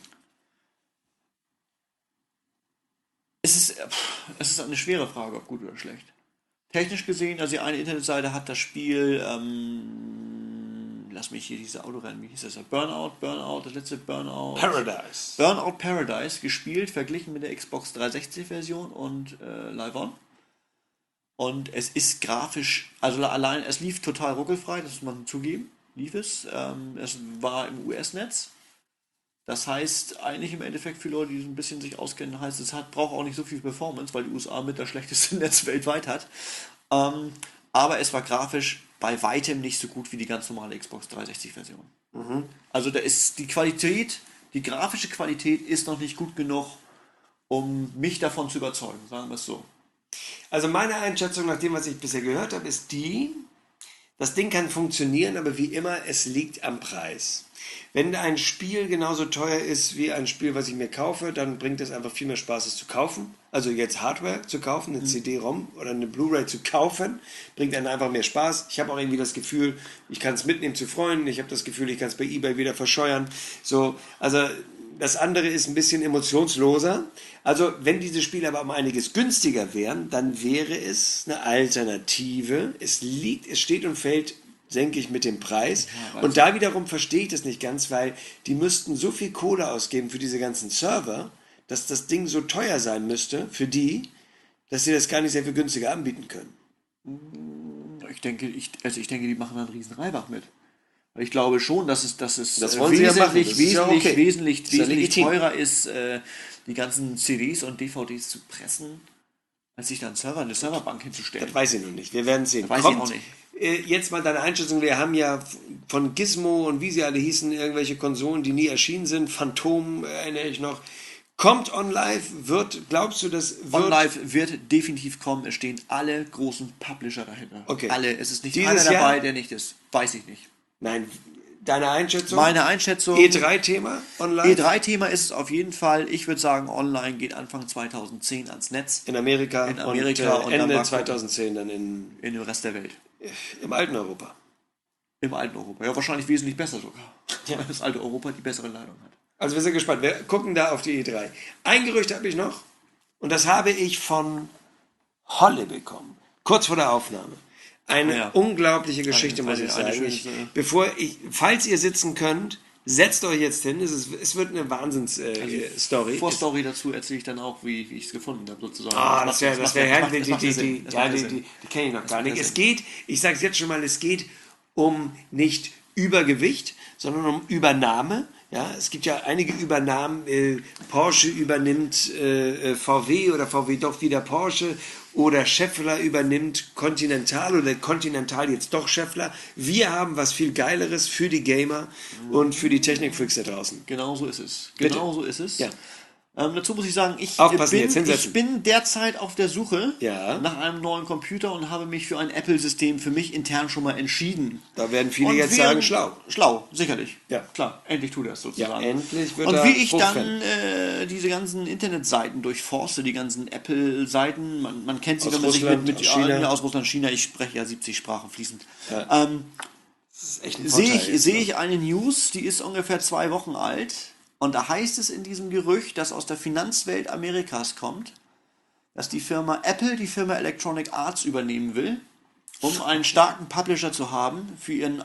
Es ist, äh, pff, es ist eine schwere Frage, ob gut oder schlecht. Technisch gesehen, also die eine Internetseite hat das Spiel, ähm, lass mich hier diese Autorennen, wie hieß das? Burnout, Burnout, das letzte Burnout. Paradise. Burnout Paradise gespielt, verglichen mit der Xbox dreihundertsechzig Version und äh, Live On. Und es ist grafisch, also allein, es lief total ruckelfrei, das muss man zugeben, lief es. Ähm, es war im U S-Netz. Das heißt, eigentlich im Endeffekt für Leute, die so ein bisschen sich auskennen, heißt es, hat, braucht auch nicht so viel Performance, weil die U S A mit das schlechteste Netz weltweit hat. Ähm, aber es war grafisch bei weitem nicht so gut wie die ganz normale Xbox dreihundertsechzig Version. Also da ist die Qualität, die grafische Qualität ist noch nicht gut genug, um mich davon zu überzeugen, sagen wir es so. Also meine Einschätzung nach dem, was ich bisher gehört habe, ist die, das Ding kann funktionieren, aber wie immer, es liegt am Preis. Wenn ein Spiel genauso teuer ist wie ein Spiel, was ich mir kaufe, dann bringt es einfach viel mehr Spaß, es zu kaufen. Also jetzt Hardware zu kaufen, eine C D-ROM oder eine Blu-ray zu kaufen, bringt einem einfach mehr Spaß. Ich habe auch irgendwie das Gefühl, ich kann es mitnehmen zu Freunden. Ich habe das Gefühl, ich kann es bei eBay wieder verscheuern. So, also das andere ist ein bisschen emotionsloser. Also wenn diese Spiele aber um einiges günstiger wären, dann wäre es eine Alternative. Es liegt, es steht und fällt, denke ich, mit dem Preis. Ja, und da wiederum verstehe ich das nicht ganz, weil die müssten so viel Kohle ausgeben für diese ganzen Server, dass das Ding so teuer sein müsste für die, dass sie das gar nicht sehr viel günstiger anbieten können. Ich denke, ich, also ich denke, die machen da einen riesen Reibach mit. Weil ich glaube schon, dass es, dass es Das äh, wollen sie ja machen. wesentlich, Das ist ja wesentlich, okay. wesentlich, Das ist ja wesentlich legitim. teurer ist, äh, die ganzen C Ds und D V Ds zu pressen, Als sich dann Server, eine Serverbank hinzustellen. Das weiß ich noch nicht. Wir werden sehen. Das weiß Kommt, ich auch nicht. Äh, jetzt mal deine Einschätzung. Wir haben ja von Gizmo und wie sie alle hießen, irgendwelche Konsolen, die nie erschienen sind. Phantom äh, erinnere ich noch. Kommt OnLive, wird, glaubst du, das wird... OnLive wird definitiv kommen. Es stehen alle großen Publisher dahinter. Okay. Alle. Es ist nicht Dieses einer dabei, Jahr? der nicht ist. Weiß ich nicht. Nein, deine Einschätzung? Meine Einschätzung... E drei Thema online? E drei Thema ist es auf jeden Fall. Ich würde sagen, online geht Anfang zweitausendzehn ans Netz. In Amerika, In Amerika und, und äh, dann Ende mal zweitausendzehn dann in, In dem Rest der Welt. im alten Europa. Im alten Europa. Ja, wahrscheinlich wesentlich besser sogar. Weil das alte Europa die bessere Leitung hat. Also wir sind gespannt. Wir gucken da auf die E drei. Ein Gerücht habe ich noch und das habe ich von Holle bekommen. Kurz vor der Aufnahme. Eine Ja. unglaubliche Geschichte, Eine- muss ich eine- eine sagen. schöne Ich, Sache. bevor ich, falls ihr sitzen könnt, setzt euch jetzt hin. Es, ist, es wird eine Wahnsinns-Story. Äh, Story. Vorstory dazu erzähle ich dann auch, wie, wie ich es gefunden habe, sozusagen. Ah, macht- das wäre macht das wär ja- herrlich. macht- Die, das macht die, ja die, Sinn. Das ja, macht ja die, Sinn. die, die kenne ich noch gar macht nicht. ja Es Sinn. geht, ich sage es jetzt schon mal, es geht um nicht Übergewicht, sondern um Übernahme. Ja, es gibt ja einige Übernahmen. Äh, Porsche übernimmt äh, V W oder V W doch wieder Porsche oder Schaeffler übernimmt Continental oder Continental jetzt doch Schaeffler. Wir haben was viel Geileres für die Gamer und für die Technikfreaks da draußen. Genau so ist es. Bitte. Genau so ist es. Ja. Ähm, dazu muss ich sagen, ich, Aufpassen, bin, jetzt hinsetzen. ich bin derzeit auf der Suche Ja. nach einem neuen Computer und habe mich für ein Apple-System für mich intern schon mal entschieden. Da werden viele Und jetzt wir- sagen, schlau. Schlau, sicherlich. Ja. Klar, endlich tut er es sozusagen. Ja, endlich wird Und er wie ich hochrennen. dann äh, diese ganzen Internetseiten durchforste, die ganzen Apple-Seiten, man, man kennt sie, Aus wenn man Russland, sich mit, mit aus China. ja, aus Russland, China, ich spreche ja siebzig Sprachen fließend. Ja. Ähm, Das ist echt ein sehe Vorteil ich, jetzt, sehe ne? ich eine News, die ist ungefähr zwei Wochen alt. Und da heißt es in diesem Gerücht, das aus der Finanzwelt Amerikas kommt, dass die Firma Apple die Firma Electronic Arts übernehmen will, um einen starken Publisher zu haben für ihren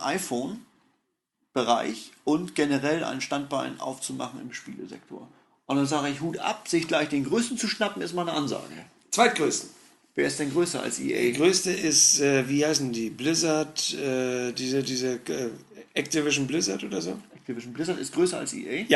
iPhone-Bereich und generell ein Standbein aufzumachen im Spielesektor. Und dann sage ich, Hut ab, sich gleich den Größten zu schnappen, ist mal eine Ansage. Zweitgrößten. Wer ist denn größer als Die E A? größte ist, äh, wie heißen die? Blizzard, äh, diese, diese äh, Activision Blizzard oder so? Activision Blizzard ist größer als E A? Ja.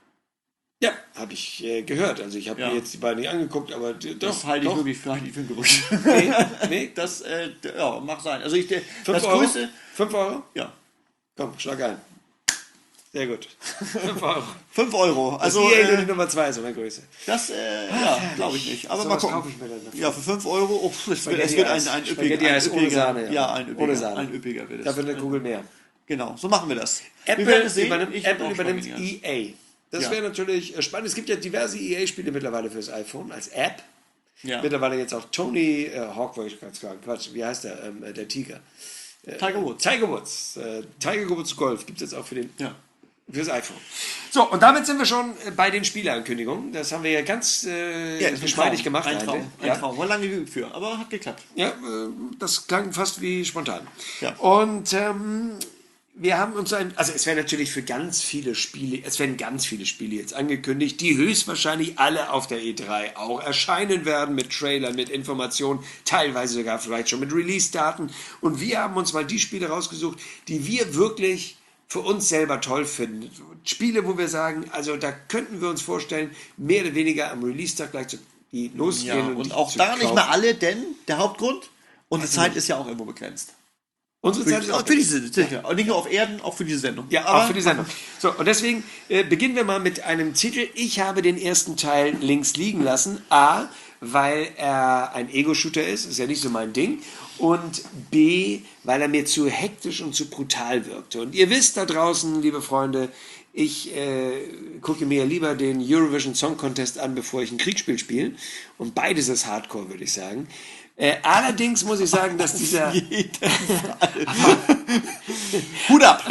Ja, habe ich äh, gehört. Also ich habe Ja. mir jetzt die beiden nicht angeguckt, aber d- doch. Das halte ich doch. wirklich für, halte ich für ein Gerücht. Nee, nee. Das, äh, d- ja, mag sein. Also ich, der, Fünf das Euro? größte, Fünf Euro? ja, Komm, schlag ein. Sehr gut. Fünf Euro. fünf Euro. Also Also, E A nur die äh, Nummer zwei ist an der Größe. das, äh, ja, glaube ich nicht. Aber So mal was gucken. kaufe ich mir dann dafür. Ja, für fünf Euro, oh, es wird, es Spaghetti wird ein, Eis. ein Spaghetti üppiger, ein Eis ohne üppiger, Sahne, ja. ja, ein üppiger, Ohne Sahne. ein üppiger wird es. Dafür eine Kugel mehr. Genau, so machen wir das. Wir werden Apple es sehen. übernimmt, Ich Apple hab auch übernimmt Spaghetti, E A. Das Ja. wäre natürlich äh, spannend. Es gibt ja diverse E A-Spiele mittlerweile fürs iPhone als App. ja. Mittlerweile jetzt auch Tony äh, Hawk, wollte ich gerade sagen. Quatsch, wie heißt der? Ähm, äh, der Tiger. Tiger Woods. Tiger Woods. Äh, Tiger Woods Golf gibt es jetzt auch für den, Ja. fürs iPhone. So, und damit sind wir schon äh, bei den Spieleankündigungen. Das haben wir ja ganz äh, Ja, geschmeidig gemacht. Ein Traum, eigentlich. ein Ja. Traum. War lange geübt für, aber hat geklappt. Ja, äh, das klang fast wie spontan. Ja. Und ähm, wir haben uns ein, also es werden natürlich für ganz viele Spiele, es werden ganz viele Spiele jetzt angekündigt, die höchstwahrscheinlich alle auf der E drei auch erscheinen werden mit Trailern, mit Informationen, teilweise sogar vielleicht schon mit Release-Daten. Und wir haben uns mal die Spiele rausgesucht, die wir wirklich für uns selber toll finden. Spiele, wo wir sagen, also da könnten wir uns vorstellen, mehr oder weniger am Release-Tag gleich zu die losgehen. Ja, und, und die auch zu da nicht kaufen. mal alle, denn der Hauptgrund, unsere Zeit ist ja auch irgendwo begrenzt. Unsere Für, Zeit ist auch für diese, sicher. Und nicht nur auf Erden, auch für diese Sendung. Ja, aber auch für die Sendung. So, und deswegen äh, beginnen wir mal mit einem Titel. Ich habe den ersten Teil links liegen lassen. A, weil er ein Ego-Shooter ist, ist ja nicht so mein Ding. Und B, weil er mir zu hektisch und zu brutal wirkte. Und ihr wisst da draußen, liebe Freunde, ich äh, gucke mir lieber den Eurovision Song Contest an, bevor ich ein Kriegsspiel spiele. Und beides ist Hardcore, würde ich sagen. Äh, allerdings muss ich sagen, dass dieser... Hut ab!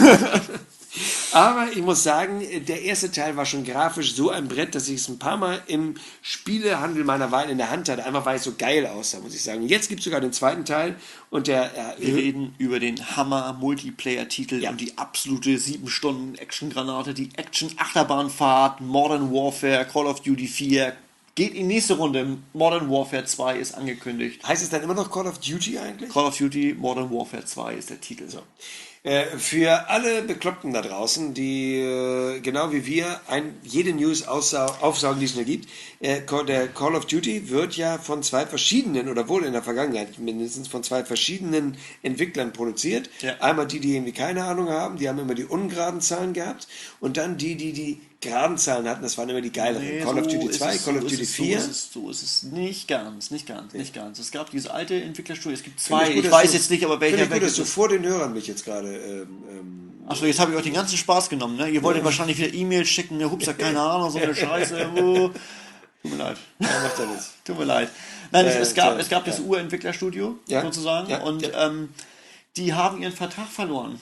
Aber ich muss sagen, der erste Teil war schon grafisch so ein Brett, dass ich es ein paar Mal im Spielehandel meiner Wahl in der Hand hatte, einfach weil es so geil aussah, muss ich sagen. Und jetzt gibt es sogar den zweiten Teil und der... Äh, Wir reden über den Hammer-Multiplayer-Titel Ja. und die absolute sieben Stunden Action-Granate, die Action-Achterbahnfahrt, Modern Warfare, Call of Duty vier, geht in die nächste Runde. Modern Warfare zwei ist angekündigt. heißt es dann immer noch Call of Duty eigentlich? Call of Duty Modern Warfare zwei ist der Titel. So. Äh, für alle Bekloppten da draußen, die äh, genau wie wir ein, jede News aussau- aufsaugen, die es nur gibt, äh, Call- der Call of Duty wird ja von zwei verschiedenen, oder wohl in der Vergangenheit mindestens von zwei verschiedenen Entwicklern produziert. Ja. Einmal die, die irgendwie keine Ahnung haben, die haben immer die ungeraden Zahlen gehabt, und dann die, die die geraden Zahlen hatten, das waren immer die geileren. Nee, Call of so Duty ist zwei, es, Call so of ist Duty es, vier. So ist es, so ist es nicht ganz, nicht ganz, nicht ganz. Es gab dieses alte Entwicklerstudio, es gibt Finde zwei, gut, ich dass weiß du- jetzt nicht, aber finde welcher ich gut, weg dass du ist. vor den Hörern mich jetzt gerade ähm, ähm, Achso, jetzt habe ich euch den ganzen Spaß genommen, ne? Ihr wolltet wahrscheinlich wieder E-Mails schicken, ne? Hups, keine Ahnung, so eine Scheiße. Oh. Tut mir leid. ja, macht ja nichts. Tut mir leid. Nein, es, Äh, es gab, ja, es gab das ja. Urentwicklerstudio, Ja, sozusagen, ja, und ja. Ähm, die haben ihren Vertrag verloren.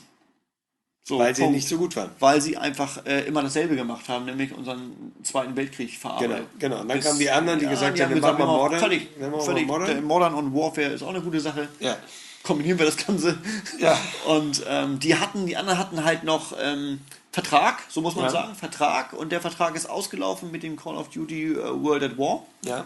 So, Weil sie Punkt. nicht so gut waren. Weil sie einfach äh, immer dasselbe gemacht haben, nämlich unseren Zweiten Weltkrieg verarbeitet. Genau, genau. Und dann Bis- kamen die anderen, die gesagt haben, wir gesagt, machen mal wir Modern. Völlig, Wir machen mal völlig, Modern. äh, Modern und Warfare ist auch eine gute Sache. Ja. Kombinieren wir das Ganze. Ja. Und ähm, die hatten, die anderen hatten halt noch ähm, Vertrag, so muss man Ja. sagen, Vertrag. Und der Vertrag ist ausgelaufen mit dem Call of Duty äh, World at War. Ja.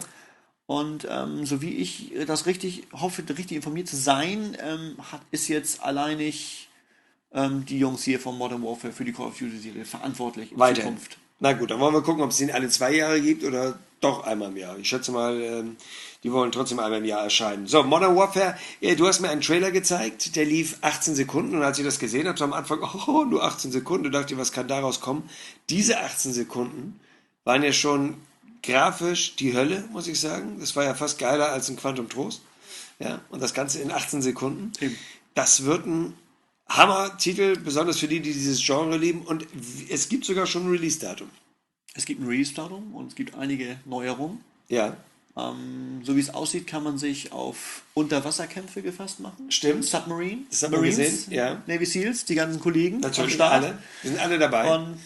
Und ähm, so wie ich das richtig hoffe, richtig informiert zu sein, ähm, hat, ist jetzt alleinig ähm, die Jungs hier von Modern Warfare für die Call of Duty Serie verantwortlich in Weiterhin. Zukunft. Na gut, dann wollen wir gucken, ob es den alle zwei Jahre gibt oder doch einmal im Jahr. Ich schätze mal, ähm, die wollen trotzdem einmal im Jahr erscheinen. So, Modern Warfare, äh, du hast mir einen Trailer gezeigt, der lief achtzehn Sekunden, und als ich das gesehen habe, so am Anfang, oh, nur achtzehn Sekunden, da dachte ich, was kann daraus kommen? Diese achtzehn Sekunden waren ja schon grafisch die Hölle, muss ich sagen. Das war ja fast geiler als ein Quantum Trost. Ja, und das Ganze in achtzehn Sekunden. Eben. Das wird ein Hammer-Titel, besonders für die, die dieses Genre lieben. Und es gibt sogar schon ein Release-Datum. Es gibt ein Release-Datum und es gibt einige Neuerungen. Ja, Ähm, so wie es aussieht, kann man sich auf Unterwasserkämpfe gefasst machen. Stimmt. Submarine, Das hat man gesehen, ja. Navy Seals, die ganzen Kollegen natürlich am Start. alle. Wir sind alle dabei. Und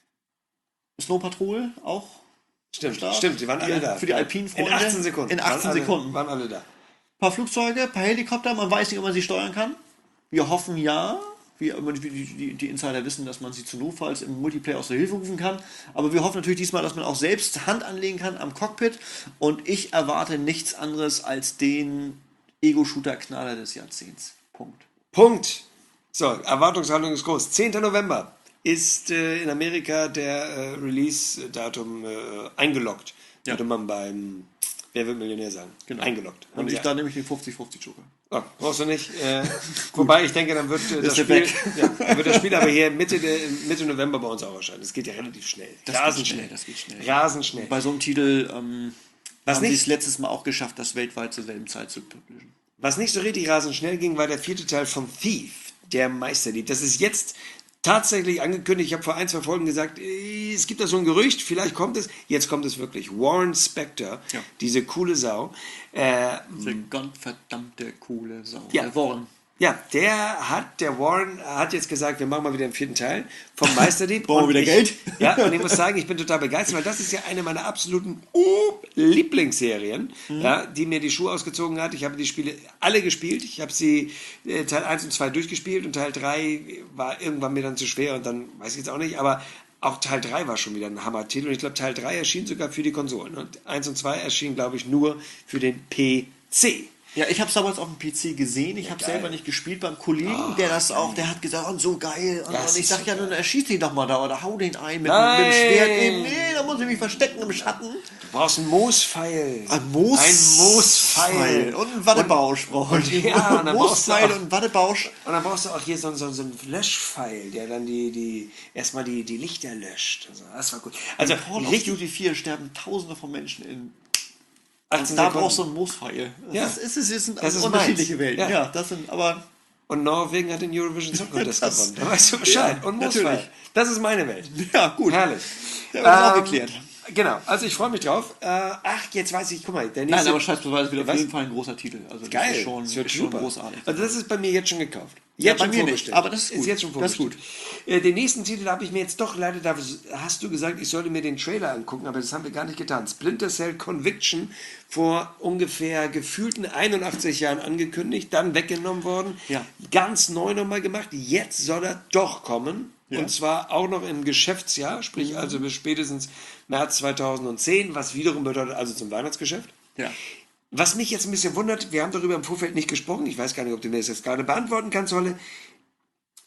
Snow Patrol auch. Stimmt, Start. stimmt, die waren alle Die- da. für die Alpin-Freunde. In achtzehn Sekunden. In achtzehn waren alle, Sekunden. Waren alle da. Ein paar Flugzeuge, ein paar Helikopter, man weiß nicht, ob man sie steuern kann. Wir hoffen ja. Wir, die, die, die Insider wissen, dass man sie zu notfalls im Multiplayer aus der Hilfe rufen kann. Aber wir hoffen natürlich diesmal, dass man auch selbst Hand anlegen kann am Cockpit. Und ich erwarte nichts anderes als den Ego-Shooter-Knaller des Jahrzehnts. Punkt. Punkt. So, Erwartungshaltung ist groß. zehnter November ist äh, in Amerika der äh, Release-Datum äh, eingeloggt. Ja. Würde man beim Wer wird Millionär sagen? Genau. Eingeloggt. Und Haben ich sie- da nehme ich den fünfzig fünfzig Joker. Oh, brauchst du nicht. Äh, wobei ich denke, dann wird, äh, das der Spiel, weg. ja, dann wird das Spiel aber hier Mitte, der, Mitte November bei uns auch erscheinen. Das geht ja relativ schnell. Das geht Rasend schnell, schnell. das geht schnell. Rasend schnell. Bei so einem Titel ähm, Was haben sie nicht- es letztes Mal auch geschafft, das weltweit zur selben Zeit zu publishen. Was nicht so richtig rasend schnell ging, war der vierte Teil von Thief, der Meisterdieb. Das ist jetzt tatsächlich angekündigt. Ich habe vor ein, zwei Folgen gesagt, äh, es gibt da so ein Gerücht, vielleicht kommt es. Jetzt kommt es wirklich. Warren Spector, Ja. diese coole Sau. Äh, Diese gottverdammte coole Sau. Ja. Äh, Warren. ja, der hat, der Warren hat jetzt gesagt, wir machen mal wieder den vierten Teil vom Meisterdieb. Brauchen wir Und wieder ich, Geld? Ja, und ich muss sagen, ich bin total begeistert, weil das ist ja eine meiner absoluten uh, Lieblingsserien, Mhm. ja, die mir die Schuhe ausgezogen hat. Ich habe die Spiele alle gespielt. Ich habe sie äh, Teil eins und zwei durchgespielt, und Teil drei war irgendwann mir dann zu schwer, und dann weiß ich jetzt auch nicht, aber auch Teil drei war schon wieder ein Hammer-Titel, und ich glaube, Teil drei erschien sogar für die Konsolen, und eins und zwei erschienen, glaube ich, nur für den P C. Ja, ich habe es damals auf dem P C gesehen. Ich habe geil. selber nicht gespielt beim Kollegen, der das auch, der hat gesagt, oh, so geil. Und, Ja, es und ich ist sag so ja, nun erschieß den doch mal da oder hau den ein mit, Nein. mit dem Schwert. Eben, nee, da muss ich mich verstecken im Schatten. Du brauchst einen Moospfeil. Ein Moos. Ein Moospfeil. Und einen Wattebausch brauche ich. ja, und dann brauchst du Moospfeil auch- und einen Wattebausch. Und dann brauchst du auch hier so, so, so einen Löschpfeil, der dann die, die erstmal die, die Lichter löscht. Also, das war gut. Also, In Call of richtig Duty vier sterben Tausende von Menschen in. achtzehn Da Sekunden. brauchst du einen Moospfeil. Ja. Das ist, es sind Das ist unterschiedliche meins. Welten. Ja. Ja. das sind aber. Und Norwegen hat den Eurovision Song Contest Das- gewonnen. Da weißt du Bescheid. Ja, und Moospfeil. natürlich. Das ist meine Welt. Ja, gut. Herrlich. Ja, wir haben auch Ähm, geklärt. Genau, also ich freue mich drauf. Äh, ach, jetzt weiß ich, guck mal, der nächste... Nein, aber Scheißbeweis wird auf Was? jeden Fall ein großer Titel. Also das Geil, ist schon, das wird ist schon super. großartig. Also das ist bei mir jetzt schon gekauft. Ja, Jetzt bei schon mir nicht, vorbestellt. aber das ist gut. jetzt schon Das ist vorbestellt. Äh, den nächsten Titel habe ich mir jetzt doch leider, da hast du gesagt, ich sollte mir den Trailer angucken, aber das haben wir gar nicht getan. Splinter Cell Conviction, vor ungefähr gefühlten einundachtzig Jahren angekündigt, dann weggenommen worden, Ja. ganz neu nochmal gemacht. Jetzt soll er doch kommen. Ja. Mhm. Und zwar auch noch im Geschäftsjahr, sprich also bis spätestens März zweitausendzehn, was wiederum bedeutet also zum Weihnachtsgeschäft. Ja. Was mich jetzt ein bisschen wundert, wir haben darüber im Vorfeld nicht gesprochen, ich weiß gar nicht, ob du mir das jetzt gerade beantworten kannst, Holle.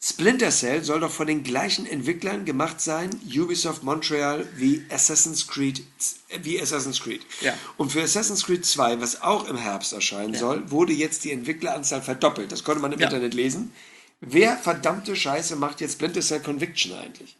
Splinter Cell soll doch von den gleichen Entwicklern gemacht sein, Ubisoft Montreal, wie Assassin's Creed, wie Assassin's Creed. Ja. Und für Assassin's Creed zwei, was auch im Herbst erscheinen Ja. soll, wurde jetzt die Entwickleranzahl verdoppelt. Das konnte man im Ja. Internet lesen. Wer verdammte Scheiße macht jetzt Splinter Cell Conviction eigentlich?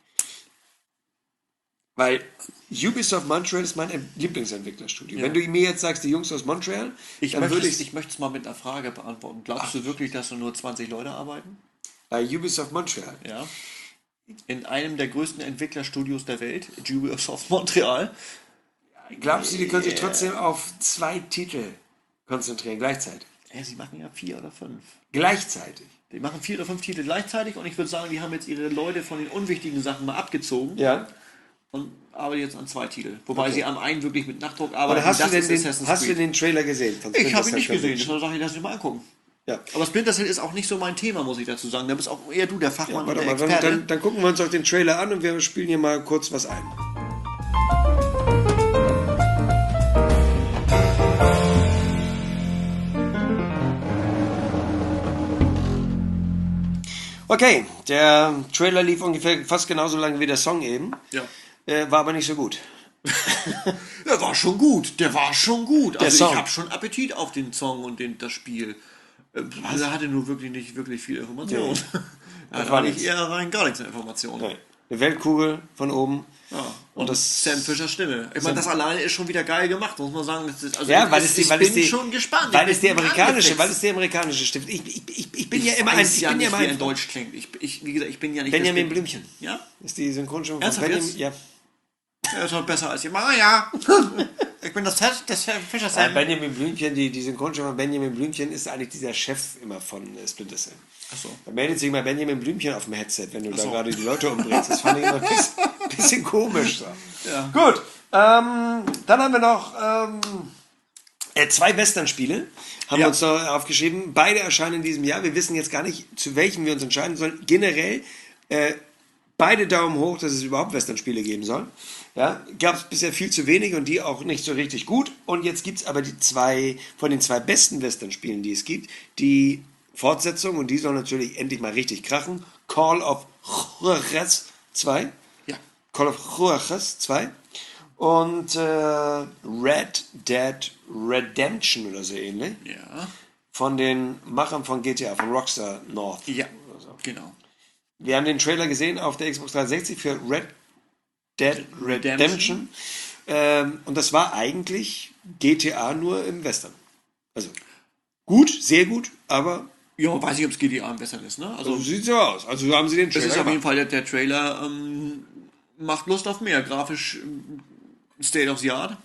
Weil Ubisoft Montreal ist mein Lieblingsentwicklerstudio. Ja. Wenn du mir jetzt sagst, die Jungs aus Montreal, Ich dann möchte, würde es, ich ich möchte es mal mit einer Frage beantworten. Glaubst Ach. du wirklich, dass da nur zwanzig Leute arbeiten? bei Ubisoft Montreal. Ja. In einem der größten Entwicklerstudios der Welt, Ubisoft Montreal. Glaubst du, die können sich trotzdem auf zwei Titel konzentrieren, gleichzeitig? Ja, sie machen ja vier oder fünf. Gleichzeitig. Die machen vier oder fünf Titel gleichzeitig und ich würde sagen, die haben jetzt ihre Leute von den unwichtigen Sachen mal abgezogen Ja. und arbeiten jetzt an zwei Titel. Wobei Okay. sie am einen wirklich mit Nachdruck arbeiten. Oder hast, du das denn ist den, Assassin's hast du Creed. den Trailer gesehen? Von Ich Splinter habe ihn Cell nicht gesehen, Conviction? deshalb sage ich, lass mich mal angucken. Ja. Aber Splinter Cell ist auch nicht so mein Thema, muss ich dazu sagen. Da bist auch eher du der Fachmann Warte und der mal, dann, Experte. dann, dann gucken wir uns auch den Trailer an und wir spielen hier mal kurz was ein. Okay, der Trailer lief ungefähr fast genauso lange wie der Song eben. Ja. Äh, war aber nicht so gut. Der war schon gut, der war schon gut. Der Also Song. ich habe schon Appetit auf den Song und den, das Spiel. Äh, Er hatte nur wirklich nicht wirklich viel Information. Nee. Er Das hat war eigentlich nichts. eher rein gar nichts an Informationen. Nein. Eine Weltkugel von oben. Ja. Und, Und das- Sam Fischers Stimme. Ich meine, das alleine ist schon wieder geil gemacht, muss man sagen. Das ist, also Ja, ich, weil es die, ich weil bin es die, schon gespannt. weil Ich es die bin amerikanische, angefixt. weil es die amerikanische Stift. Ich, ich, ich, ich bin Ich ja immer ein, weiß ich ja bin ja nicht, immer wie ein ein Deutsch klingt. Ich, ich, wie gesagt, ich bin ja nicht... Benjamin deswegen- Blümchen. Ja? Ist die Synchronstimme von Ernsthaft Benjamin? jetzt? Ja. Er ist halt besser als ihr. Maja! Ich bin das, das Fischer Äh, Sam. Benjamin Blümchen, die, die Synchronstimme von Benjamin Blümchen ist eigentlich dieser Chef immer von äh, Splinter Cell. Achso. Da meldet sich mal Benjamin Blümchen auf dem Headset, wenn du da so. gerade die Leute umbringst. Das fand ich immer ein bisschen, bisschen komisch. So. Ja. Gut, ähm, dann haben wir noch ähm, äh, zwei Western-Spiele, haben Ja. wir uns noch aufgeschrieben. Beide erscheinen in diesem Jahr. Wir wissen jetzt gar nicht, zu welchem wir uns entscheiden sollen. Generell äh, beide Daumen hoch, dass es überhaupt Western-Spiele geben soll. Ja, gab es bisher viel zu wenig und die auch nicht so richtig gut. Und jetzt gibt es aber die zwei, von den zwei besten Western-Spielen, die es gibt, die Fortsetzung, und die soll natürlich endlich mal richtig krachen. Call of Juarez zwei. Ja. Call of Juarez zwei. Und äh, Red Dead Redemption oder so ähnlich. Ja. Von den Machern von G T A, von Rockstar North. Ja. Genau. Wir haben den Trailer gesehen auf der Xbox dreihundertsechzig für Red Dead Redemption. Redemption. Ähm, und das war eigentlich G T A nur im Western. Also gut, sehr gut, aber Ja, weiß nicht, ob es G T A besser ist, ne? Also, so sieht so aus. Also haben sie den es Trailer ist auf jeden gemacht. Fall, der, der Trailer ähm, macht Lust auf mehr. Grafisch ähm, State of the Art.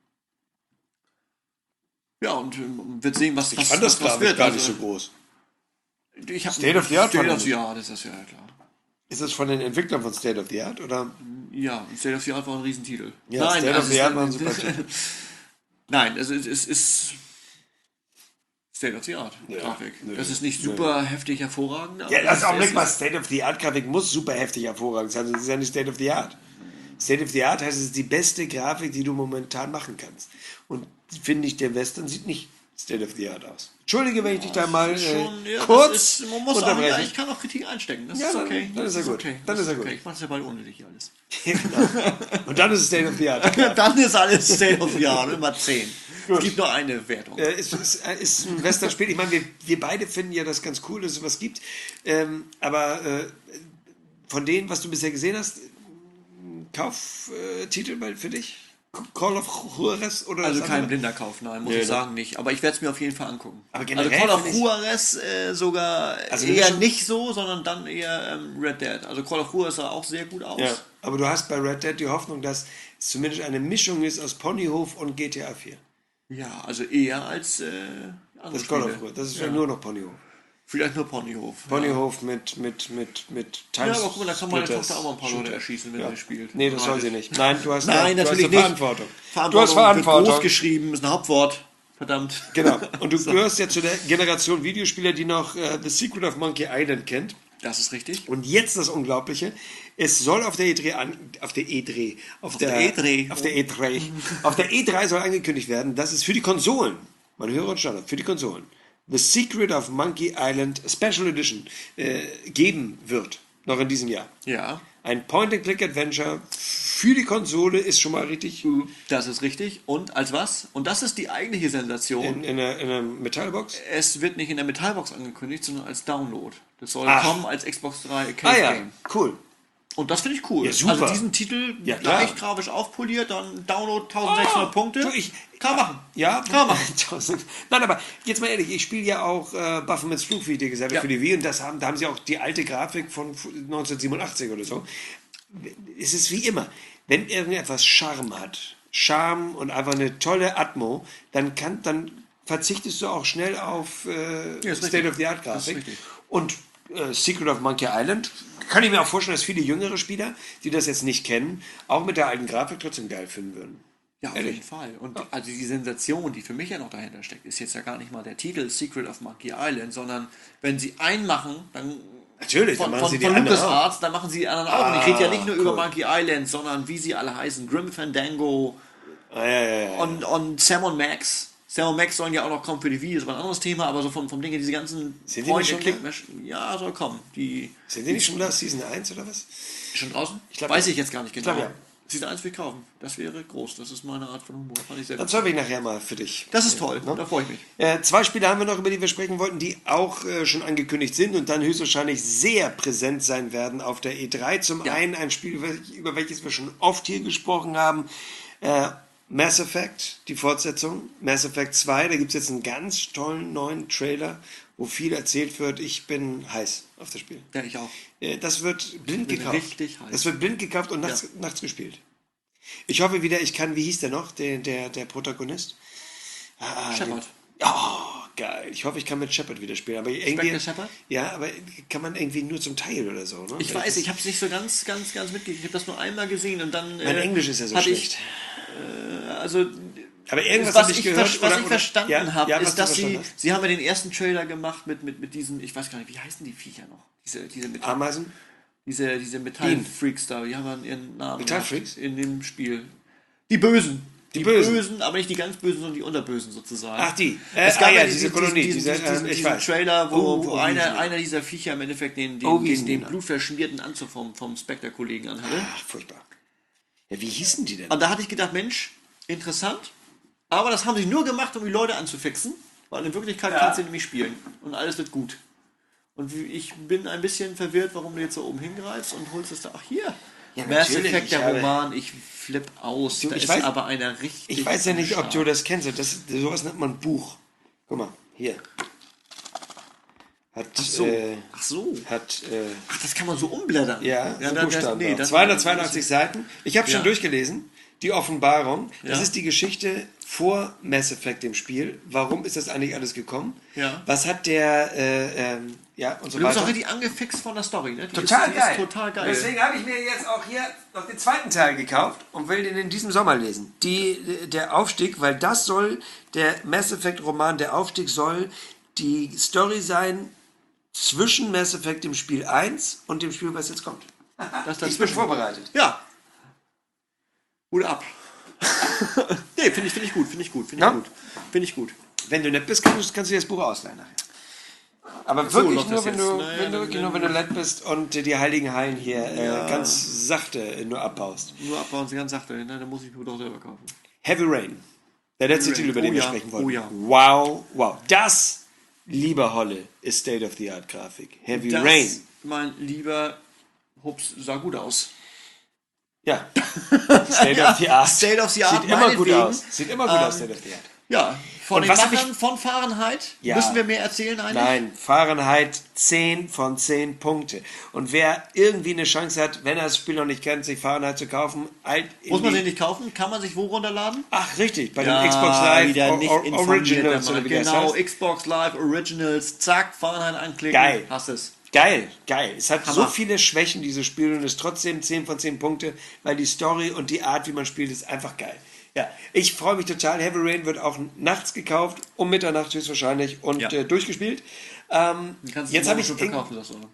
Ja, und ähm, wird sehen, was, Ich was, fand das, was, was glaube ich, wird. gar nicht Also, so groß. ich hab, State of the Art State fand of ich the nicht. Art, ist das ja klar. Ist das von den Entwicklern von State of the Art? Oder? Ja, State of the Art war ein Riesentitel. Ja, State of also the es- Art war ein super Titel. Nein, also es ist, ist State of the Art Ja, Grafik. nö, Das ist nicht nö. super heftig hervorragend. aber Ja, es das ist- Augenblick es mal, ist- State of the Art Grafik muss super heftig hervorragend sein. Das ist ja nicht State of the Art. State of the Art heißt, es ist die beste Grafik, die du momentan machen kannst. Und finde ich, der Western sieht nicht State of the Art aus. Entschuldige, wenn ich dich da mal äh, Schon, ja, kurz das ist, man muss auch, unterbreche. ja, ich kann auch Kritik einstecken. Das Ja, ist dann- okay. dann das ist er gut. Okay. Dann das ist er gut. Okay. Ich mache es ja bald ohne dich alles. Genau. Und dann ist es State of the Art. Dann ist alles State of the Art, immer zehn. Es gibt nur eine Wertung. Äh, ist, ist, ist ein Western-Spiel. Ich meine, wir, wir beide finden ja das ganz cool, dass es sowas gibt. Ähm, aber äh, von denen, was du bisher gesehen hast, Kauftitel äh, für dich? Call of Juarez oder Also das kein andere? blinder Kauf, nein, muss Nee, ich ne? sagen nicht. Aber ich werde es mir auf jeden Fall angucken. Aber Also generell Call of finde ich- Juarez äh, sogar Also eine eher Mischung- nicht so, sondern dann eher ähm, Red Dead. Also Call of Juarez sah auch sehr gut aus. Ja, aber du hast bei Red Dead die Hoffnung, dass es zumindest eine Mischung ist aus Ponyhof und G T A vier. Ja, also eher als äh, andere Das Call of Spiele. Juarez. Das ist ja. ja nur noch Ponyhof. Vielleicht nur Ponyhof. Ponyhof mit, mit, mit, mit Ja, Times ja aber guck mal, da kann meine Splitters Tochter auch mal ein paar Leute Shooter. erschießen, wenn Ja. sie spielt. Nee, das soll sie nicht. Nein, du hast, Nein, du natürlich hast nicht. eine Verantwortung. Verantwortung. Du hast Verantwortung. Wird groß geschrieben, ist ein Hauptwort. Verdammt. Genau. Und du gehörst ja zu der Generation Videospieler, die noch äh, The Secret of Monkey Island kennt. Das ist richtig. Und jetzt das Unglaubliche. Es soll auf der E drei an, auf der E drei, auf, der, der E drei. auf der E drei, auf der E drei soll angekündigt werden, dass es für die Konsolen, man höre und Standard, für die Konsolen, The Secret of Monkey Island Special Edition äh, geben wird, noch in diesem Jahr. Ja. Ein Point-and-Click-Adventure für die Konsole ist schon mal richtig Das ist richtig. Und als was? Und das ist die eigentliche Sensation. in, in, einer, in einer Metallbox. Es wird nicht in der Metallbox angekündigt, sondern als Download. Das soll Ach. kommen als Xbox drei Ah Case ja, Game. cool. Und das finde ich cool. Ja, super. Also diesen Titel Ja, klar. leicht grafisch aufpoliert, dann Download tausendsechshundert Punkte. Du, ich, Kann man machen. Ja, Kann man machen. Nein, aber jetzt mal ehrlich, ich spiele ja auch äh, Baphomet's Fluch, wie ich dir gesagt habe, Ja. für die Wii und das haben, da haben sie auch die alte Grafik von neunzehnhundertsiebenundachtzig oder so. Es ist wie immer, wenn irgendetwas Charme hat, Charme und einfach eine tolle Atmo, dann kann, dann verzichtest du auch schnell auf äh, Ja, ist richtig. State-of-the-Art-Grafik. Das ist richtig. Und äh, Secret of Monkey Island kann ich mir auch vorstellen, dass viele jüngere Spieler, die das jetzt nicht kennen, auch mit der alten Grafik trotzdem geil finden würden. Ja, auf Ehrlich. jeden Fall. Und also die Sensation, die für mich ja noch dahinter steckt, ist jetzt ja gar nicht mal der Titel Secret of Monkey Island, sondern wenn sie einen machen, dann Natürlich, von, dann machen von, sie die von anderen LucasArts, dann machen sie die anderen auch. Und ich rede ja nicht nur cool. über Monkey Island, sondern wie sie alle heißen, Grim Fandango Ah, ja, ja, ja. und, und Sam und Max. Sam und Max sollen ja auch noch kommen für die Wii, das war ein anderes Thema, aber so vom, vom Ding her, diese ganzen Sind die nicht schon Click ja, soll kommen. Die Sind die nicht schon da? Season eins oder was? schon draußen? Ich glaub, Weiß ja. ich jetzt gar nicht genau. glaub, ja. Season eins will ich kaufen. Das wäre groß. Das ist meine Art von Humor. Fand ich sehr Dann gut. surfe ich nachher mal für dich. Das ist toll. Da freue ich mich. Äh, zwei Spiele haben wir noch, über die wir sprechen wollten, die auch äh, schon angekündigt sind und dann höchstwahrscheinlich sehr präsent sein werden auf der E drei. Zum Ja. einen ein Spiel, über, über welches wir schon oft hier gesprochen haben. Äh, Mass Effect, die Fortsetzung. Mass Effect zwei, da gibt es jetzt einen ganz tollen neuen Trailer, wo viel erzählt wird. Ich bin heiß auf das Spiel. Ja, ich auch. Äh, Das wird blind bin gekauft. richtig heiß. Das wird blind gekauft und nachts, nachts gespielt. Ich hoffe wieder, ich kann, wie hieß der noch, der, der, der Protagonist? Ah, Shepard. Oh, geil. Ich hoffe, ich kann mit Shepard wieder spielen. Aber irgendwie, Spectre Shepard? ja, aber kann man irgendwie nur zum Teil oder so. Ne? Ich weiß, ich habe es nicht so ganz, ganz, ganz mitgekriegt. Ich habe das nur einmal gesehen und dann. Mein äh, Englisch ist ja so hatte schlecht. Ich, äh, also. Aber irgendwas was habe ich ich, gehört. ver- was oder- ich oder- verstanden ja, habe, ja, was ist, du dass sie, verstanden hast. sie haben ja den ersten Trailer gemacht mit, mit, mit diesen, ich weiß gar nicht, wie heißen die Viecher noch? Diese, diese Metall, Ameisen? diese, diese Metallfreaks da, die haben dann ihren Namen Metallfreaks? gehabt in dem Spiel. Die Bösen. Die Bösen. aber nicht die ganz Bösen, sondern die Unterbösen sozusagen. Ach, die. Äh, Es gab ah, ja ja, diesen, diese Kolonie. diesen, Diese, diesen, ähm, diesen, ich diesen weiß. Trailer, wo, Oh, wo oh, wie einer, hießen die? einer dieser Viecher im Endeffekt den, den, Oh, wie den, hießen die den noch? blutverschmierten Anzug vom, vom Spectre-Kollegen anhatte. Ach, furchtbar. Ja, wie hießen die denn? Und da hatte ich gedacht, Mensch, interessant. Aber das haben sie nur gemacht, um die Leute anzufixen. Weil in Wirklichkeit Ja. kannst du nämlich spielen. Und alles wird gut. Und wie- ich bin ein bisschen verwirrt, warum du jetzt da oben hingreifst und holst es da. Ach, hier. Ja, Mass natürlich, Effect, der ich habe- Roman. Ich flipp aus. Du, da ich ist weiß- aber einer richtig. Ich weiß ja am nicht, ob Start. du das kennst. Das, sowas nennt man Buch. Guck mal, hier. Hat, Ach so. äh, Ach so. hat, äh, Ach, das kann man so umblättern. ja, so dann- das- Buchstaben nee, drauf. das- zweihundertzweiundachtzig Seiten. Ich habe schon Ja. durchgelesen. Die Offenbarung. Das Ja. ist die Geschichte vor Mass Effect im Spiel. Warum ist das eigentlich alles gekommen? Ja. Was hat der, äh, ähm, ja, und so Du bist weiter. auch richtig angefixt von der Story, ne? Die Total ist, die geil. Ist total geil. Deswegen habe ich mir jetzt auch hier noch den zweiten Teil gekauft und will den in diesem Sommer lesen. Die, der Aufstieg, weil das soll, der Mass Effect Roman, der Aufstieg soll die Story sein zwischen Mass Effect dem Spiel eins und dem Spiel, was jetzt kommt. das Ich bin dazwischen. vorbereitet. Ja. Hut ab. nee, finde ich, find ich gut, finde ich gut, finde ich Ja? gut. Finde ich gut. Wenn du nett bist, kannst, kannst du dir das Buch ausleihen nachher. Aber so, wirklich läuft nur, das wenn jetzt. du, Naja, wenn du, dann- wirklich nur, wenn du nett bist und die heiligen Hallen hier Ja. äh, ganz sachte äh, nur abbaust. Nur abbauen, sie ganz sachte. Nein, dann muss ich mir doch selber kaufen. Heavy Rain. Der letzte Heavy Titel, über Rain. den Oh wir ja, sprechen wollen. oh ja. Wow, wow. Das, lieber Holle, ist State-of-the-Art-Grafik. Heavy Das, Rain. mein lieber Hups, sah gut aus. Ja. State-of-the-Art. State of the Art, Sieht immer gut meinetwegen. aus. Sieht immer gut Ähm, aus, State-of-the-Art. Ja, von Und den was hab Machern ich- von Fahrenheit Ja. müssen wir mehr erzählen eigentlich. Nein, Fahrenheit zehn von zehn Punkte. Und wer irgendwie eine Chance hat, wenn er das Spiel noch nicht kennt, sich Fahrenheit zu kaufen, alt in Muss man die- den nicht kaufen? Kann man sich wo runterladen? Ach, richtig, bei Ja, dem Xbox Live wieder O- nicht O- informiert, Originals der Mann. oder wie das Genau, heißt. Xbox Live Originals, zack, Fahrenheit anklicken, Geil. hast es. Geil, geil. Es hat so Hammer. viele Schwächen, dieses Spiel, und ist trotzdem zehn von zehn Punkte, weil die Story und die Art, wie man spielt, ist einfach geil. Ja, ich freue mich total. Heavy Rain wird auch nachts gekauft, um Mitternacht höchstwahrscheinlich, und Ja. äh, durchgespielt. Ähm, Du kannst jetzt es habe morgen ich schon in- verkaufen, sagst du.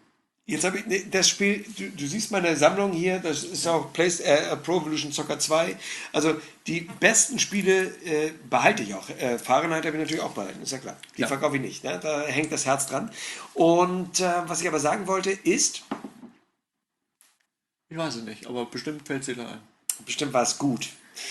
Jetzt habe ich ne, das Spiel, du, du siehst meine Sammlung hier, das ist auch Play, äh, Pro Evolution Soccer zwei. Also die besten Spiele äh, behalte ich auch. Äh, Fahrenheit habe ich natürlich auch behalten, ist ja klar. Die Ja. verkaufe ich nicht, ne? Da hängt das Herz dran. Und äh, was ich aber sagen wollte, ist, Ich weiß es nicht, aber bestimmt fällt es dir da ein. bestimmt war es gut.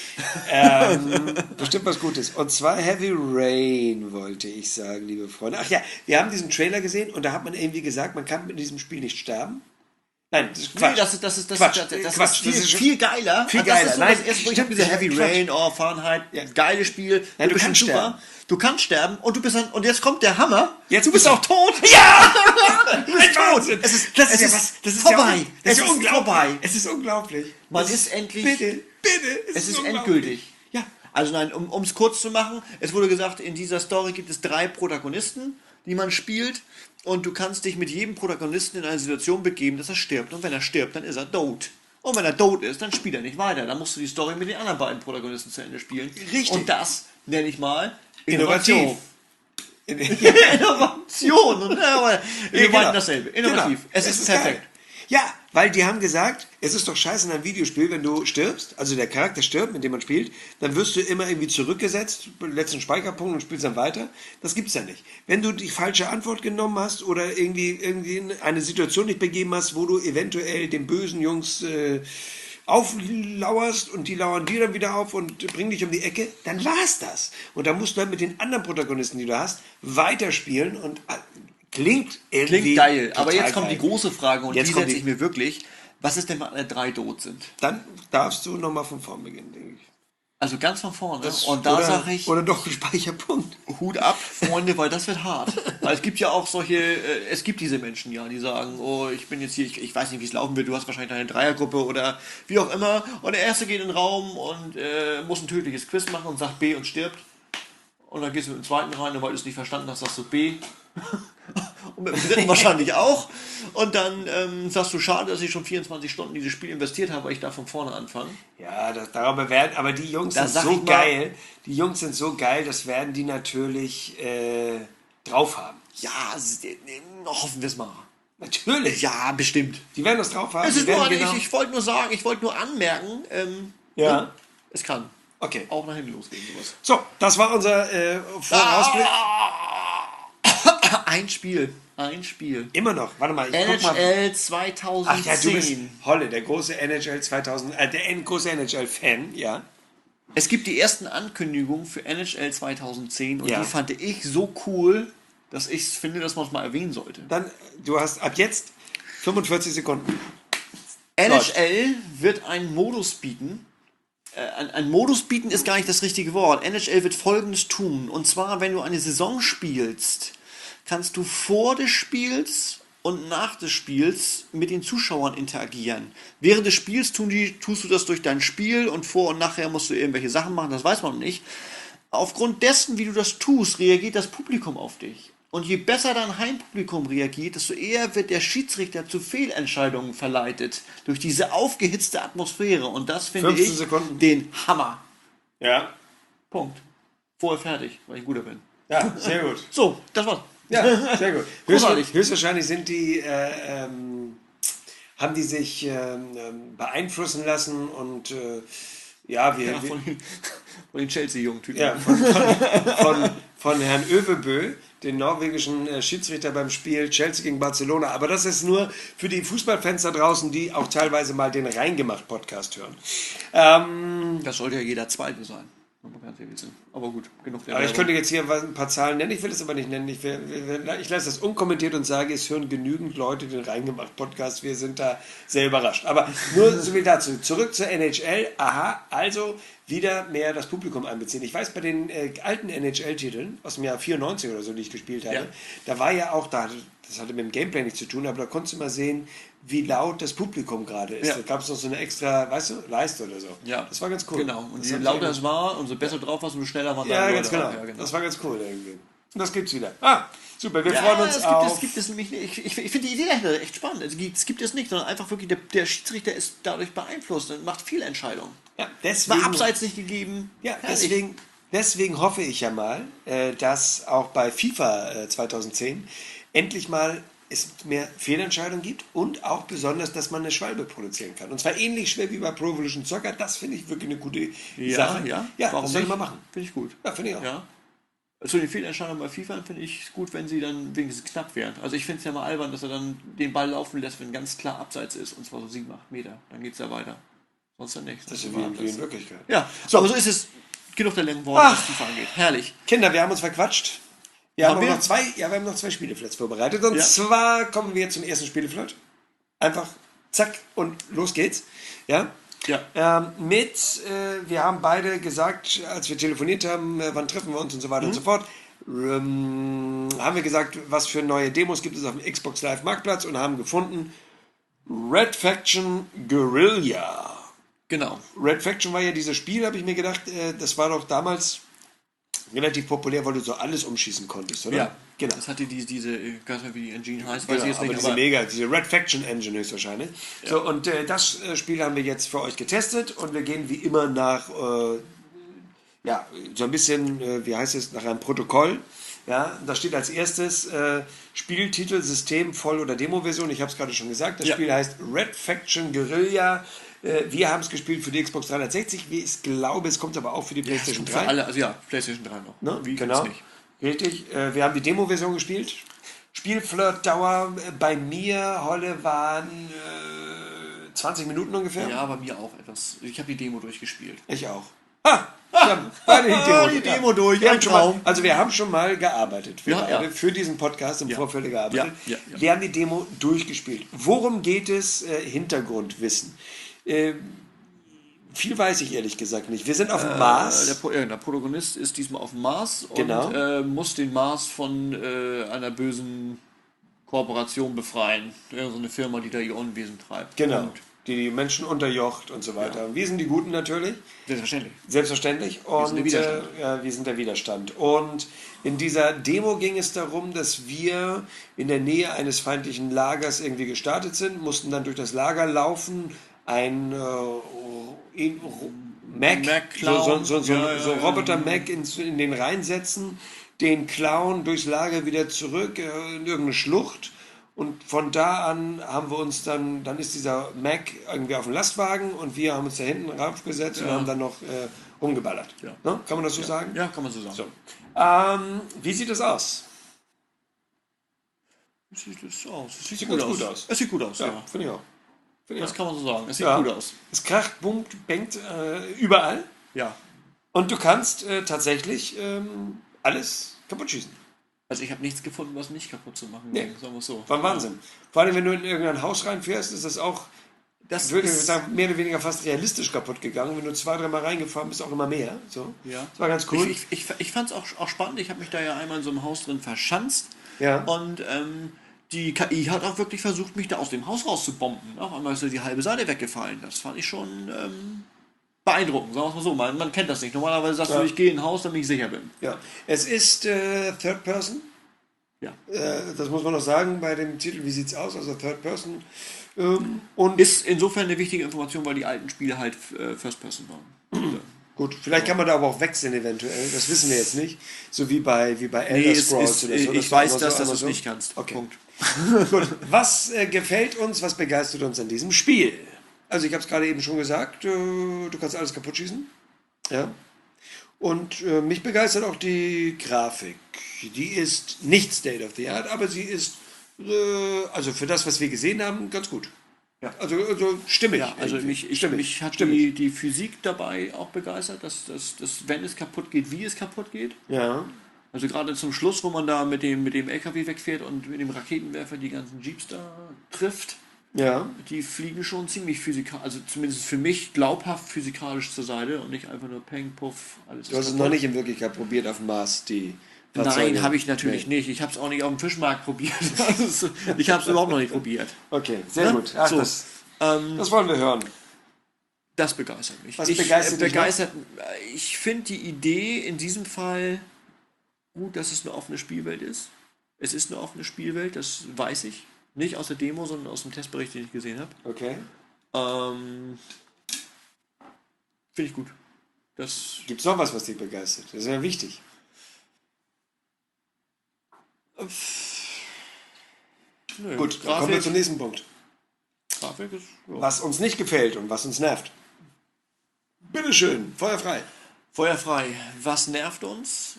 ähm, bestimmt was Gutes. Und zwar Heavy Rain, wollte ich sagen, liebe Freunde. Ach ja, wir haben diesen Trailer gesehen und da hat man irgendwie gesagt, man kann mit diesem Spiel nicht sterben. Nein, das ist Quatsch. Nee, das ist, das ist, das Quatsch. ist, das, das Quatsch. ist viel, Das ist schon- viel geiler. viel Also das geiler. ist so Nein, das erste, ich stimmt, habe diese Heavy Quatsch. Rain, oh, Fahrenheit, Ja. geiles Spiel. Ja, du bist kannst super. sterben. Du kannst sterben und du bist dann, und jetzt kommt der Hammer. Jetzt du bist bist auch tot. Ja! Du bist tot. Es ist, Das ist es ja ist was. Das ist vorbei. Ja, das es ist, ist unglaublich. vorbei. Es ist unglaublich. Man Es ist endlich. Bitte, bitte. Es ist unglaublich. endgültig. Ja. Also nein, um es kurz zu machen, es wurde gesagt, in dieser Story gibt es drei Protagonisten, die man spielt und du kannst dich mit jedem Protagonisten in eine Situation begeben, dass er stirbt und wenn er stirbt, dann ist er tot. Und wenn er tot ist, dann spielt er nicht weiter. Dann musst du die Story mit den anderen beiden Protagonisten zu Ende spielen. Richtig. Und das nenne ich mal Innovativ. Innovation. Innovation. Und, ja, aber wir genau. meinten dasselbe. Innovativ. Genau. Es, ist perfekt. geil. Ja, weil die haben gesagt, es ist doch scheiße in einem Videospiel, wenn du stirbst, also der Charakter stirbt, mit dem man spielt, dann wirst du immer irgendwie zurückgesetzt, letzten Speicherpunkt und spielst dann weiter. Das gibt's ja nicht. Wenn du die falsche Antwort genommen hast oder irgendwie, irgendwie in eine Situation nicht begeben hast, wo du eventuell den bösen Jungs äh, auflauerst und die lauern dir dann wieder auf und bringen dich um die Ecke, dann war's das. Und dann musst du halt mit den anderen Protagonisten, die du hast, weiterspielen und äh, klingt irgendwie Klingt geil. Aber total jetzt kommt geil. die große Frage und Jetzt die kommt setze die- ich mir wirklich. Was ist denn, wenn alle drei tot sind? Dann darfst du nochmal von vorn beginnen, denke ich. Also ganz von vorne. Und da oder, sage ich, Oder doch ein Speicherpunkt. Hut ab, Freunde, weil das wird hart. Weil es gibt ja auch solche, äh, es gibt diese Menschen ja, die sagen, oh, ich bin jetzt hier, ich, ich weiß nicht, wie es laufen wird, du hast wahrscheinlich eine Dreiergruppe oder wie auch immer. Und der Erste geht in den Raum und äh, muss ein tödliches Quiz machen und sagt B und stirbt. Und dann gehst du mit dem Zweiten rein und weil du es nicht verstanden hast, sagst du B. Und mit dem Dritten wahrscheinlich auch. Und dann ähm, sagst du, schade, dass ich schon vierundzwanzig Stunden in dieses Spiel investiert habe, weil ich da von vorne anfange. Ja, das, darüber werden, aber die Jungs Da sind sag so ich mal- geil. Die Jungs sind so geil, das werden die natürlich äh, drauf haben. Ja, s- äh, hoffen wir es mal. Natürlich. Ja, bestimmt. Die werden das drauf haben. Es die ist nur, werden eine- genau- ich, ich wollte nur sagen, ich wollte nur anmerken, ähm, Ja. ne, es kann Okay. auch nach hinten losgehen. Sowas. So, das war unser äh, Vorausblick. Ein Spiel, ein Spiel. Immer noch. Warte mal, ich guck mal. N H L Ach zweitausendzehn. ja, du bist Holle, der große N H L zweitausend, äh, der große N H L-Fan, ja. Es gibt die ersten Ankündigungen für N H L zweitausendzehn und Ja. die fand ich so cool, dass ich finde, dass man es mal erwähnen sollte. Dann, du hast ab jetzt fünfundvierzig Sekunden. N H L wird einen Modus bieten. Äh, ein, ein Modus bieten ist gar nicht das richtige Wort. N H L wird Folgendes tun. Und zwar, wenn du eine Saison spielst, kannst du vor des Spiels und nach des Spiels mit den Zuschauern interagieren. Während des Spiels tun die, tust du das durch dein Spiel und vor und nachher musst du irgendwelche Sachen machen, das weiß man noch nicht. Aufgrund dessen, wie du das tust, reagiert das Publikum auf dich. Und je besser dein Heimpublikum reagiert, desto eher wird der Schiedsrichter zu Fehlentscheidungen verleitet. Durch diese aufgehitzte Atmosphäre. Und das finde fünfzehn ich Sekunden. den Hammer. Ja. Punkt. Vorher fertig, weil ich ein guter bin. Ja, sehr gut. So, das war's. Ja, sehr gut. Großartig. Höchst, höchstwahrscheinlich sind die, äh, ähm, haben die sich ähm, ähm, beeinflussen lassen und äh, ja, wir, Ja, wir, von, den, von den Chelsea-Jungen-Typen. ja, von, von, von, von Herrn Övebö, den norwegischen äh, Schiedsrichter beim Spiel Chelsea gegen Barcelona. Aber das ist nur für die Fußballfans da draußen, die auch teilweise mal den Reingemacht-Podcast hören. Ähm, Das sollte ja jeder Zweite sein. wenn man ganz ehrlich ist. Aber gut, genug der aber ich Werbung. könnte jetzt hier was- ein paar Zahlen nennen, ich will es aber nicht nennen. Ich, will, will- ich lasse das unkommentiert und sage, es hören genügend Leute den Reingemacht-Podcast. Wir sind da sehr überrascht. Aber nur so viel dazu. Zurück zur N H L. Aha, also wieder mehr das Publikum einbeziehen. Ich weiß, bei den äh, alten N H L-Titeln aus dem Jahr vierundneunzig oder so, die ich gespielt habe, Ja. da war ja auch, da, das hatte mit dem Gameplay nichts zu tun, aber da konntest du mal sehen, wie laut das Publikum gerade ist. Ja. Da gab es noch so eine extra, weißt du, Leiste oder so. Ja. Das war ganz cool. Genau. Und Das je hat lauter mich- es war, umso besser drauf warst, umso schneller waren ja, deine ganz Leute genau. auch. Ja, genau. Das war ganz cool irgendwie. Und das gibt's wieder. Ah, super. Wir Ja, freuen uns es gibt, auf. es gibt es nämlich nicht. Ich, ich, ich finde die Idee dahinter echt spannend. Es gibt, es gibt es nicht, sondern einfach wirklich, der, der Schiedsrichter ist dadurch beeinflusst und macht viele Entscheidungen. ja, War deswegen, abseits nicht gegeben. ja, Herrlich. deswegen, deswegen hoffe ich ja mal, äh, dass auch bei FIFA äh, zweitausendzehn endlich mal es mehr Fehlentscheidungen gibt und auch besonders, dass man eine Schwalbe produzieren kann. Und zwar ähnlich schwer wie bei Pro Evolution Soccer. Das finde ich wirklich eine gute Ja, Sache. ja. Ja, Warum das soll nicht? man machen. Finde ich gut. Ja, finde ich auch. Ja. Zu den Fehlentscheidungen bei FIFA finde ich es gut, wenn sie dann wenigstens knapp wären. Also ich finde es ja mal albern, dass er dann den Ball laufen lässt, wenn ganz klar abseits ist, und zwar so sieben, acht Meter. Dann geht es ja weiter. Sonst dann nichts. Das ist ja wie, wie in Wirklichkeit. Ja, so. Aber so ist es. Genug der langen Worte, was FIFA angeht. Herrlich. Kinder, wir haben uns verquatscht. Wir haben, Haben auch wir? noch zwei, ja, wir haben noch zwei Spieleflats vorbereitet. Und Ja. zwar kommen wir zum ersten Spieleflat. Einfach zack und los geht's. Ja. Ja. Ähm, mit, äh, wir haben beide gesagt, als wir telefoniert haben, äh, wann treffen wir uns und so weiter und so fort, ähm, haben wir gesagt, was für neue Demos gibt es auf dem Xbox Live Marktplatz und haben gefunden Red Faction Guerrilla. Genau. Red Faction war ja dieses Spiel, habe ich mir gedacht, äh, das war doch damals relativ populär, weil du so alles umschießen konntest, oder? Ja, genau. Das hatte diese, diese ich weiß nicht, wie die Engine heißt, weiß Genau, ich jetzt aber nicht, diese aber mega, diese Red Faction Engine höchstwahrscheinlich. So, und äh, das äh, Spiel haben wir jetzt für euch getestet und wir gehen wie immer nach, äh, ja, so ein bisschen, äh, wie heißt es, nach einem Protokoll. Ja, da steht als erstes äh, Spieltitel, System, Voll- oder Demo-Version. Ich habe es gerade schon gesagt. Das Ja. Spiel heißt Red Faction Guerrilla. Äh, wir haben es gespielt für die Xbox dreihundertsechzig. Wie ich glaube, es kommt aber auch für die PlayStation für drei. alle, also ja, PlayStation drei noch. Ne? Wie Genau. gibt's nicht? Richtig. Äh, wir haben die Demo-Version gespielt. Spielflirt-Dauer äh, bei mir, Holle, waren äh, zwanzig Minuten ungefähr. Ja, bei mir auch etwas. Ich habe die Demo durchgespielt. Ich auch. Ah, wir haben beide die Demo, die Demo durch, Wir ein haben schon mal, Traum. also wir haben schon mal gearbeitet. Wir Ja, beide, ja. für diesen Podcast im Ja. Vorfeld gearbeitet. Ja, ja, ja. Wir haben die Demo durchgespielt. Worum geht es? Äh, Hintergrundwissen. Äh, viel weiß ich ehrlich gesagt nicht. Wir sind auf dem Äh, Mars. der, Pro- ja, der Protagonist ist diesmal auf dem Mars Genau. und äh, muss den Mars von äh, einer bösen Kooperation befreien. Irgend so eine Firma, die da ihr Unwesen treibt. Genau. Und Die die Menschen unterjocht und so weiter. Wir sind die Guten natürlich. selbstverständlich. Selbstverständlich. Und sind der Widerstand. Äh, ja, wir sind der Widerstand. Und in dieser Demo ging es darum, dass wir in der Nähe eines feindlichen Lagers irgendwie gestartet sind, mussten dann durch das Lager laufen, ein äh, in- Mac, Mac so, klauen. so, so, so, Ja, ja, so ja. Roboter-Mac ins- in den reinsetzen, den klauen, durchs Lager wieder zurück äh, in irgendeine Schlucht. Und von da an haben wir uns dann, dann ist dieser Mac irgendwie auf dem Lastwagen und wir haben uns da hinten raufgesetzt und haben dann noch äh, rumgeballert. Ja. Ne? Kann man das so sagen? Ja, kann man so sagen. So. Ähm, wie sieht das aus? Wie sieht das aus? Es sieht, Sieht gut, ganz aus. gut aus. Es sieht gut aus, ja. finde ich auch. Finde ich Das auch. kann man so sagen. Es sieht Ja. gut aus. Es kracht, boomt, bangt äh, überall Ja. und du kannst äh, tatsächlich ähm, alles kaputt schießen. Also ich habe nichts gefunden, was nicht kaputt zu machen Nee. ging, sagen wir es so. War ein Wahnsinn. Vor allem, wenn du in irgendein Haus reinfährst, ist das auch, Das würde ich ist, sagen, mehr oder weniger fast realistisch kaputt gegangen. Wenn du zwei, dreimal reingefahren bist, auch immer mehr. So. ja. Das war ganz cool. Ich, ich, ich, ich fand es auch, auch spannend. Ich habe mich da ja einmal in so einem Haus drin verschanzt. Ja. Und ähm, die K I hat auch wirklich versucht, mich da aus dem Haus rauszubomben. Auf einmal ist so die halbe Seite weggefallen. Das fand ich schon ähm, beeindruckend, sagen wir es mal so. Man, man kennt das nicht. Normalerweise sagst Ja. du, ich gehe in ein Haus, damit ich sicher bin. Ja. Es ist äh, Third Person. Ja. Äh, das muss man noch sagen bei dem Titel. Wie sieht's aus? Also Third Person. Ähm, und Ist insofern eine wichtige Information, weil die alten Spiele halt äh, First Person waren. gut, vielleicht kann man da aber auch wechseln eventuell. Das wissen wir jetzt nicht. So wie bei, wie bei Elder Nee, es Scrolls ist, oder so. ich war weiß, immer dass, so, dass immer du es so. nicht kannst. Okay. Punkt. Gut. Was äh, gefällt uns, was begeistert uns an diesem Spiel? Also ich habe es gerade eben schon gesagt, äh, du kannst alles kaputt schießen. Ja. Und äh, mich begeistert auch die Grafik. Die ist nicht State of the Art, aber sie ist, äh, also für das, was wir gesehen haben, ganz gut. Ja. Also, also stimmig. Ja, also irgendwie. mich, ich, stimmig. mich hat stimmig. die, die Physik dabei auch begeistert, dass, dass, dass wenn es kaputt geht, wie es kaputt geht. Ja. Also gerade zum Schluss, wo man da mit dem, mit dem L K W wegfährt und mit dem Raketenwerfer die ganzen Jeeps da trifft, Ja. die fliegen schon ziemlich physikalisch, also zumindest für mich glaubhaft physikalisch zur Seite und nicht einfach nur Peng, Puff, alles Du hast es noch nicht in Wirklichkeit probiert auf dem Mars, die Fahrzeuge. Nein, habe ich natürlich Nee. nicht. Ich habe es auch nicht auf dem Fischmarkt probiert. Also, ich habe es überhaupt noch nicht probiert. Okay, sehr Ne? gut. Ach, So. das, Ähm, das wollen wir hören. Das begeistert mich. Was ich, begeistert äh, dich noch? begeistert, äh, Ich finde die Idee in diesem Fall gut, dass es eine offene Spielwelt ist. Es ist eine offene Spielwelt, das weiß ich. Nicht aus der Demo, sondern aus dem Testbericht, den ich gesehen habe. Okay. Ähm, finde ich gut. Das, Gibt es noch was, was dich begeistert? Das ist ja wichtig. Nö, Gut, dann kommen wir zum nächsten Punkt. Grafik ist, ja. Was uns nicht gefällt und was uns nervt. Bitteschön, feuerfrei. Feuerfrei. Was nervt uns?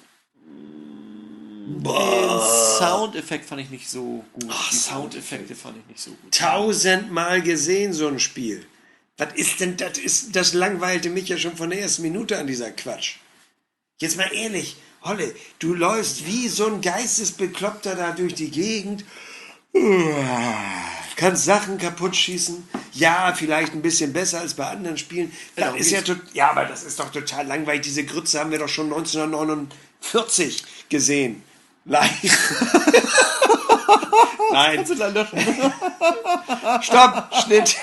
Den Soundeffekt fand ich nicht so gut. Ach, Die Soundeffekte fand ich nicht so gut. Tausendmal gesehen, so ein Spiel. Was ist denn das? Ist, das langweilte mich ja schon von der ersten Minute an, dieser Quatsch. Jetzt mal ehrlich, Holle, du läufst wie so ein Geistesbekloppter da durch die Gegend. Kannst Sachen kaputt schießen. Ja, vielleicht ein bisschen besser als bei anderen Spielen. Das Genau, ist ja, tot, ja, aber das ist doch total langweilig. Diese Grütze haben wir doch schon neunzehnhundertneunundvierzig gesehen. Live. Nein. Stopp, Schnitt.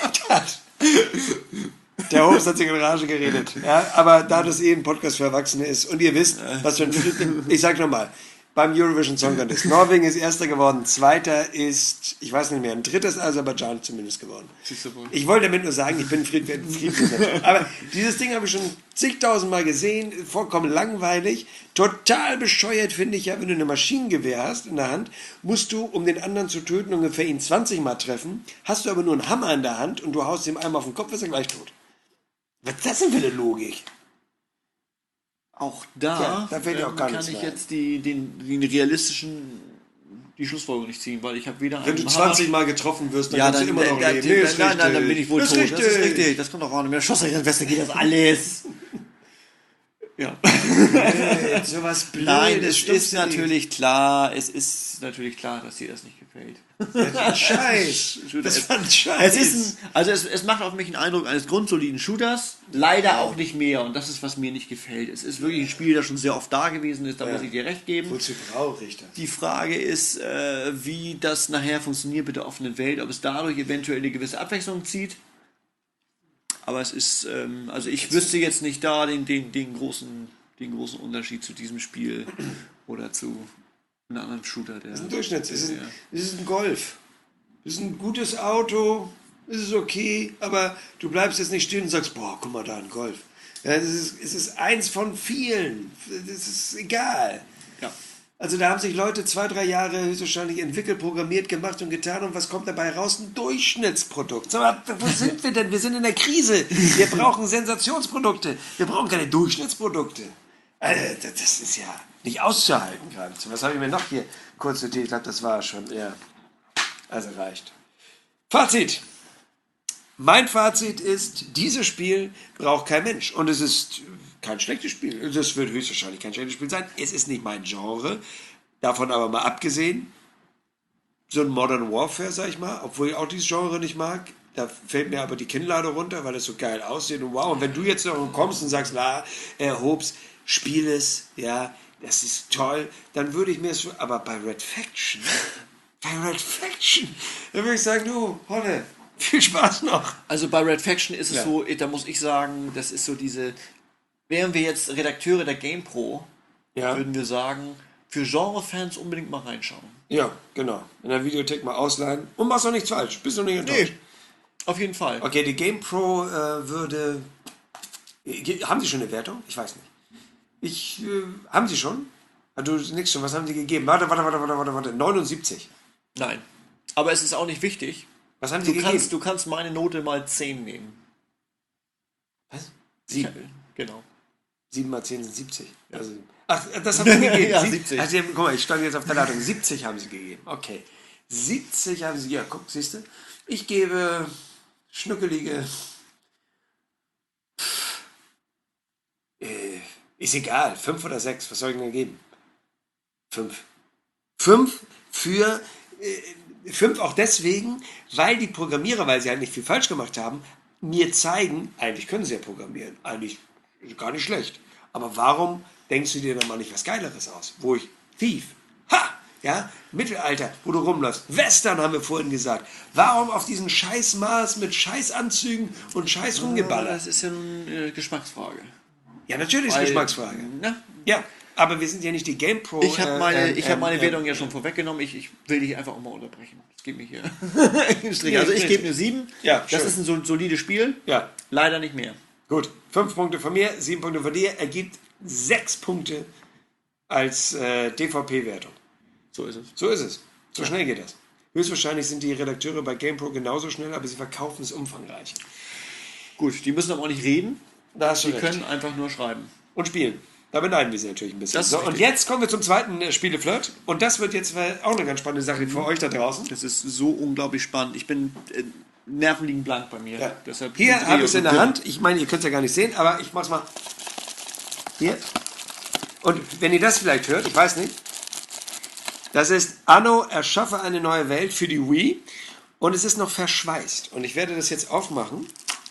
Der Host hat sich in Rage geredet. Ja, aber da das eh ein Podcast für Erwachsene ist und ihr wisst, was für ein... Ich sag nochmal, beim Eurovision Song Contest. Norwegen ist Erster geworden, Zweiter ist, ich weiß nicht mehr, ein drittes Aserbaidschan zumindest geworden. Ich wollte damit nur sagen, ich bin friedlich. Aber dieses Ding habe ich schon zigtausendmal gesehen, vollkommen langweilig, total bescheuert finde ich ja, wenn du eine Maschinengewehr hast in der Hand, musst du, um den anderen zu töten, ungefähr ihn zwanzig Mal treffen, hast du aber nur einen Hammer in der Hand und du haust ihm einmal auf den Kopf, ist er gleich tot. Was ist das denn für eine Logik? Auch da, ja, da fällt ähm, auch gar kann nichts ich mehr jetzt die, den, den realistischen die Schlussfolgerung nicht ziehen, weil ich habe weder Wenn du zwanzig Mal getroffen wirst, dann ja, kannst dann, du immer noch dann, leben. dann, Nee, dann, ist nein, nein, dann bin richtig. ich wohl ist tot. richtig. Das ist richtig. Das kommt doch auch nicht mehr. Schoss an Weste geht das alles. Ja. Nee, sowas Blödes. Nein, es ist natürlich klar, es ist natürlich klar, dass dir das nicht gefällt. Das war ein Scheiß. Das war ein Scheiß. Es ist ein, also es, es macht auf mich einen Eindruck eines grundsoliden Shooters, leider auch nicht mehr und das ist, was mir nicht gefällt. Es ist wirklich ein Spiel, das schon sehr oft da gewesen ist, da Ja. muss ich dir recht geben. Wozu brauche ich das? Die Frage ist, äh, wie das nachher funktioniert mit der offenen Welt, ob es dadurch eventuell eine gewisse Abwechslung zieht. Aber es ist, ähm, also ich wüsste jetzt nicht da den, den, den, großen, den großen Unterschied zu diesem Spiel oder zu einem anderen Shooter. Der, Das ist ein Durchschnitt. Es ist der, ein, es ist ein Golf. Es ist ein gutes Auto. Es ist okay. Aber du bleibst jetzt nicht stehen und sagst, boah, guck mal da, ein Golf. Ja, es, ist, es ist eins von vielen. Das ist egal. ja. Also da haben sich Leute zwei, drei Jahre höchstwahrscheinlich entwickelt, programmiert, gemacht und getan und was kommt dabei raus? Ein Durchschnittsprodukt. Sag mal, wo sind wir denn? Wir sind in der Krise. Wir brauchen Sensationsprodukte. Wir brauchen keine Durchschnittsprodukte. Also, das ist ja nicht auszuhalten gerade. Was habe ich mir noch hier kurz notiert? Ich glaube, das war schon. Ja. Also reicht. Fazit. Mein Fazit ist, dieses Spiel braucht kein Mensch. Und es ist kein schlechtes Spiel. Das wird höchstwahrscheinlich kein schlechtes Spiel sein. Es ist nicht mein Genre. Davon aber mal abgesehen. So ein Modern Warfare, sag ich mal, obwohl ich auch dieses Genre nicht mag. Da fällt mir aber die Kinnlade runter, weil es so geil aussieht. Und wow, und wenn du jetzt noch kommst und sagst, la, äh, Hobbs, spiel es, ja, das ist toll, dann würde ich mir es... Aber bei Red Faction, bei Red Faction, dann würde ich sagen, du, Holle, viel Spaß noch. Also bei Red Faction ist es Ja. so, da muss ich sagen, das ist so diese, wären wir jetzt Redakteure der GamePro, Ja. würden wir sagen, für Genre-Fans unbedingt mal reinschauen. Ja, genau. In der Videothek mal ausleihen. Und machst doch nichts falsch. Bist du nicht enttäuscht? Auf jeden Fall. Okay, die GamePro äh, würde... Äh, haben sie schon eine Wertung? Ich weiß nicht. Ich... Äh, haben sie schon? Ah, du nix schon. Was haben sie gegeben? Warte, warte, warte, warte, warte, warte. neunundsiebzig. Nein. Aber es ist auch nicht wichtig. Was haben Du sie gegeben? kannst, du kannst meine Note mal zehn nehmen. Was? Sieben. Genau. sieben mal zehn sind siebzig. Also, ach, das haben sie gegeben. Ja, Sie- siebzig. Also, guck mal, ich stand jetzt auf der Leitung. siebzig haben sie gegeben. Okay. siebzig haben sie... Ja, guck, siehst du? Ich gebe schnuckelige... Äh, ist egal. Fünf oder sechs. Was soll ich denn geben? Fünf. Fünf für... Äh, fünf auch deswegen, weil die Programmierer, weil sie halt nicht viel falsch gemacht haben, mir zeigen, eigentlich können sie ja programmieren. Eigentlich gar nicht schlecht. Aber warum denkst du dir dann mal nicht was Geileres aus? Wo ich... Thief. Ha! Ja, Mittelalter, wo du rumläufst. Western haben wir vorhin gesagt. Warum auf diesen scheiß Mars mit scheiß Anzügen und scheiß rumgeballert? Das ist ja eine äh, Geschmacksfrage. Ja, natürlich ist Weil- Geschmacksfrage. Na, Ja, aber wir sind ja nicht die GamePro. ich habe meine, äh, ich hab ähm, meine ähm, Wertung ja ähm, schon vorweggenommen. Ich, ich will dich einfach auch mal unterbrechen. Das geht mir hier. Nee, also ich nee. gebe mir sieben. Ja, das schön. ist ein so- solides Spiel. Ja, Leider nicht mehr. gut. Fünf Punkte von mir, sieben Punkte von dir. Ergibt sechs Punkte als äh, D V P-Wertung. So ist es. So ist es. So schnell geht das. Höchstwahrscheinlich sind die Redakteure bei GamePro genauso schnell, aber sie verkaufen es umfangreich. Gut, die müssen aber auch nicht reden. Da hast du Die recht. können einfach nur schreiben. Und spielen. Da beneiden wir sie natürlich ein bisschen. Das ist So, und richtig. jetzt kommen wir zum zweiten äh, Spieleflirt. Und das wird jetzt äh, auch eine ganz spannende Sache für euch da draußen. Das ist so unglaublich spannend. Ich bin äh, Nerven liegen blank bei mir. Ja. Deshalb Hier drehe habe ich es so in der dumm. Hand. Ich meine, ihr könnt es ja gar nicht sehen, aber ich mach's mal. Hier. Und wenn ihr das vielleicht hört, ich weiß nicht. Das ist Anno, erschaffe eine neue Welt für die Wii. Und es ist noch verschweißt. Und ich werde das jetzt aufmachen.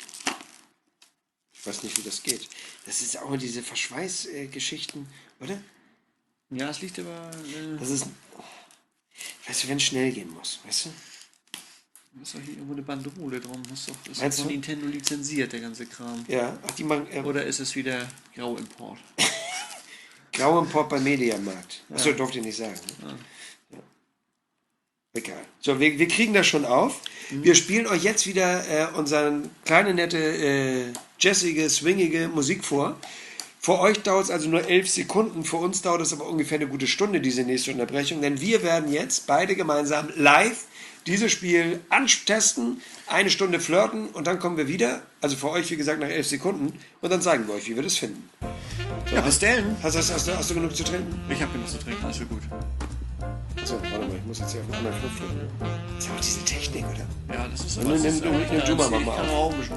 Ich weiß nicht, wie das geht. Das ist auch immer diese Verschweißgeschichten, äh, oder? Ja, es liegt aber. Äh, Das ist. Weißt du, wenn es schnell gehen muss, weißt du? ist doch hier irgendwo eine Bandrole drum. Das ist doch, ist Meinst doch von du? Nintendo lizenziert, der ganze Kram. Ja, ach, die machen. Äh, Oder ist es wieder Grauimport? Grauimport beim Mediamarkt. Achso, durfte ich nicht sagen. Ne? Ja. Egal. So, wir, wir kriegen das schon auf. Mhm. Wir spielen euch jetzt wieder äh, unsere kleine, nette, äh, jazzige, swingige Musik vor. Für euch dauert es also nur elf Sekunden, für uns dauert es aber ungefähr eine gute Stunde, diese nächste Unterbrechung, denn wir werden jetzt beide gemeinsam live dieses Spiel antesten, eine Stunde flirten und dann kommen wir wieder, also für euch wie gesagt nach elf Sekunden und dann zeigen wir euch, wie wir das finden. So, Ja, bis denn. Hast, hast, hast, du, hast du genug zu trinken? Ich habe genug zu trinken, alles wird gut. So, warte mal, ich muss jetzt hier auf einen anderen Knopf drücken. Das ist auch diese Technik, oder? Ja, das ist Nimm- nimm- ist- nimm- nimm ja, du mal, das- mach ich mal kann auf. auch ein bisschen.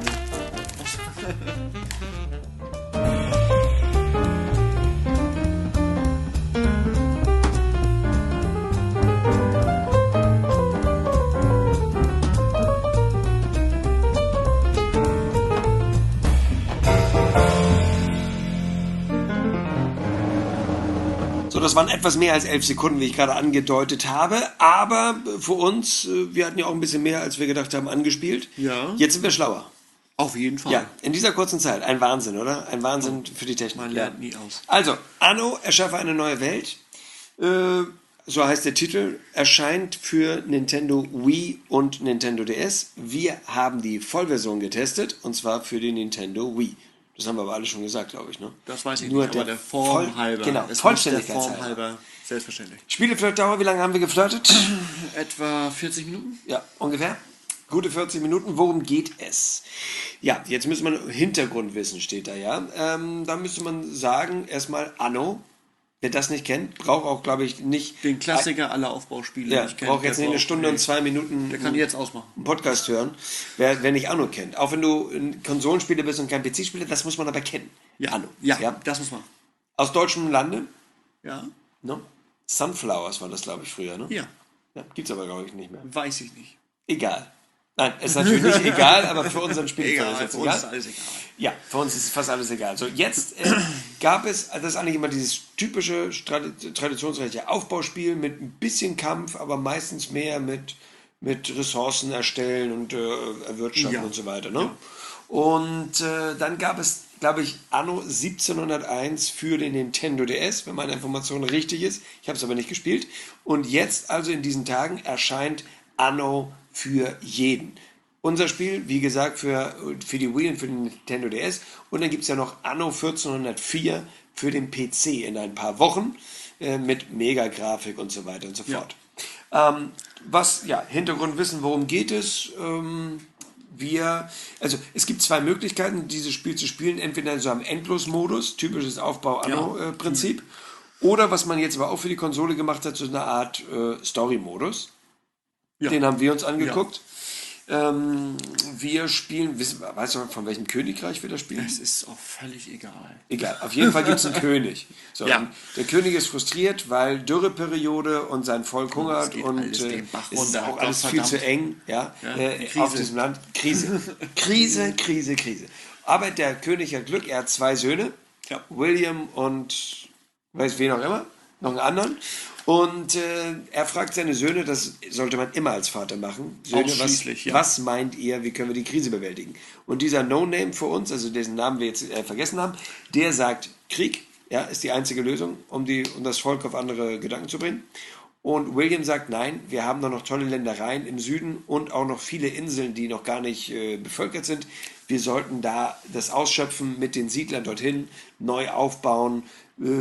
So, das waren etwas mehr als elf Sekunden, wie ich gerade angedeutet habe. Aber für uns, äh, wir hatten ja auch ein bisschen mehr, als wir gedacht haben, angespielt. Ja. Jetzt sind wir schlauer. Auf jeden Fall. Ja, in dieser kurzen Zeit. Ein Wahnsinn, oder? Ein Wahnsinn für die Technik. Man lernt nie aus. Also, Anno, erschaffe eine neue Welt. Äh, so heißt der Titel. Erscheint für Nintendo Wii und Nintendo D S. Wir haben die Vollversion getestet. Und zwar für die Nintendo Wii. Das haben wir aber alle schon gesagt, glaube ich. Ne? Das weiß ich Nur nicht, aber der der Form Voll- halber. genau, Es muss der Vollständigkeitshalber. Form halber. Selbstverständlich. Spieleflirt-Dauer, wie lange haben wir geflirtet? Etwa vierzig Minuten? Ja, ungefähr. Gute vierzig Minuten. Worum geht es? Ja, jetzt müsste man Hintergrundwissen steht da, ja. Ähm, da müsste man sagen, erstmal Anno. Wer das nicht kennt, braucht auch, glaube ich, nicht... Den Klassiker aller Aufbauspiele. Ja, nicht kennt, braucht jetzt der nicht eine braucht- Stunde und nee. zwei Minuten Der kann jetzt ausmachen. einen Podcast hören, wer, wer nicht Anno kennt. Auch wenn du ein Konsolenspieler bist und kein P C-Spieler, das muss man aber kennen. Ja, Anno. ja, ja. das muss man. Aus deutschem Lande. Ja? Ne? Sunflowers war das, glaube ich, früher. Ne? Ja. Ja, gibt's aber, glaube ich, nicht mehr. Weiß ich nicht. Egal. Nein, ist natürlich nicht egal, aber für unseren Spiel ist Egal, das für uns ist alles egal. Ja, für uns ist fast alles egal. So, jetzt äh, gab es, das ist eigentlich immer dieses typische tradi- traditionsreiche Aufbauspiel mit ein bisschen Kampf, aber meistens mehr mit, mit Ressourcen erstellen und äh, erwirtschaften Ja. und so weiter. Ne? Und äh, dann gab es, glaube ich, Anno siebzehnhunderteins für den Nintendo D S, wenn meine Information richtig ist. Ich habe es aber nicht gespielt. Und jetzt, also in diesen Tagen, erscheint Anno für jeden. Unser Spiel, wie gesagt, für, für die Wii und für den Nintendo D S. Und dann gibt es ja noch Anno vierzehnhundertvier für den P C in ein paar Wochen äh, mit Mega-Grafik und so weiter und so Ja. fort. Ähm, was, ja, Hintergrundwissen, worum geht es? Ähm, wir, also es gibt zwei Möglichkeiten, dieses Spiel zu spielen. Entweder so am Endlosmodus, typisches Aufbau-Anno-Prinzip. Oder was man jetzt aber auch für die Konsole gemacht hat, so eine Art äh, Story-Modus. Ja. Den haben wir uns angeguckt. Ähm, wir spielen, wissen, weißt du, von welchem Königreich wir das spielen? Es ist auch völlig egal. Egal, auf jeden Fall gibt es einen König. So, Ja. und der König ist frustriert, weil Dürreperiode und sein Volk hungert geht und alles äh, den Bach es ist runter, auch alles viel Gottverdammt. zu eng, ja, Ja, äh, Krise. auf diesem Land. Krise. Krise, Krise, Krise. Aber der König hat Glück, er hat zwei Söhne, Ja. William und weiß wen auch immer, noch einen anderen. Und äh, er fragt seine Söhne, das sollte man immer als Vater machen. Söhne, was, Ausschließlich, ja. was meint ihr, wie können wir die Krise bewältigen? Und dieser No-Name für uns, also dessen Namen wir jetzt äh, vergessen haben, der sagt, Krieg, ja, ist die einzige Lösung, um, die, um das Volk auf andere Gedanken zu bringen. Und William sagt, nein, wir haben da noch tolle Ländereien im Süden und auch noch viele Inseln, die noch gar nicht äh, bevölkert sind. Wir sollten da das ausschöpfen mit den Siedlern dorthin, neu aufbauen,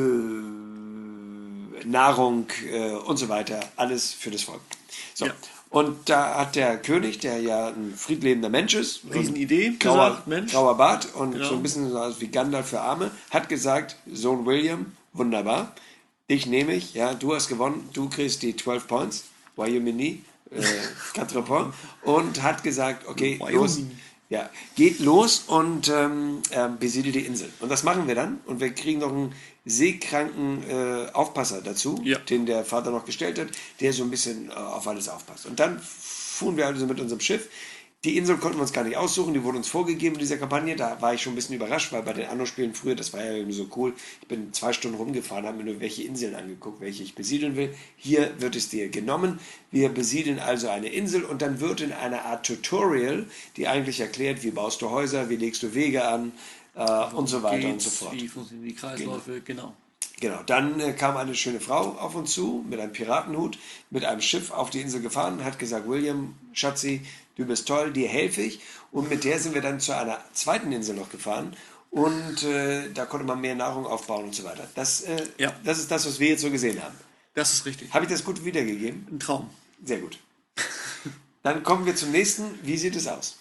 äh, Nahrung äh, und so weiter, alles für das Volk. So. Ja. Und da hat der König, der ja ein friedlebender Mensch ist, Riesenidee, grauer, gesagt, Mensch. grauer Bart und Genau. so ein bisschen so aus wie Gandalf für Arme, hat gesagt, Sohn William, wunderbar, dich nehme ich, ja, du hast gewonnen, du kriegst die zwölf Points, Wyoming, äh, quatre points, und hat gesagt, okay, los, Wyoming. ja, geht los und ähm, äh, besiedelt die Insel. Und das machen wir dann. Und wir kriegen noch einen seekranken äh, Aufpasser dazu, Ja. den der Vater noch gestellt hat, der so ein bisschen äh, auf alles aufpasst. Und dann fuhren wir also mit unserem Schiff. Die Insel konnten wir uns gar nicht aussuchen, die wurde uns vorgegeben in dieser Kampagne. Da war ich schon ein bisschen überrascht, weil bei den Anno-Spielen früher, das war ja irgendwie so cool, ich bin zwei Stunden rumgefahren, habe mir nur welche Inseln angeguckt, welche ich besiedeln will. Hier wird es dir genommen. Wir besiedeln also eine Insel und dann wird in einer Art Tutorial, die eigentlich erklärt, wie baust du Häuser, wie legst du Wege an äh, und so weiter und so Geht's, fort. Wie funktionieren die Kreisläufe, genau. Genau, dann äh, kam eine schöne Frau auf uns zu mit einem Piratenhut, mit einem Schiff auf die Insel gefahren, hat gesagt, William, Schatzi, du bist toll, dir helfe ich. Und mit der sind wir dann zu einer zweiten Insel noch gefahren und äh, da konnte man mehr Nahrung aufbauen und so weiter. Das, äh, Ja. das ist das, was wir jetzt so gesehen haben. Das ist richtig. Habe ich das gut wiedergegeben? Ein Traum. Sehr gut. Dann kommen wir zum nächsten. Wie sieht es aus?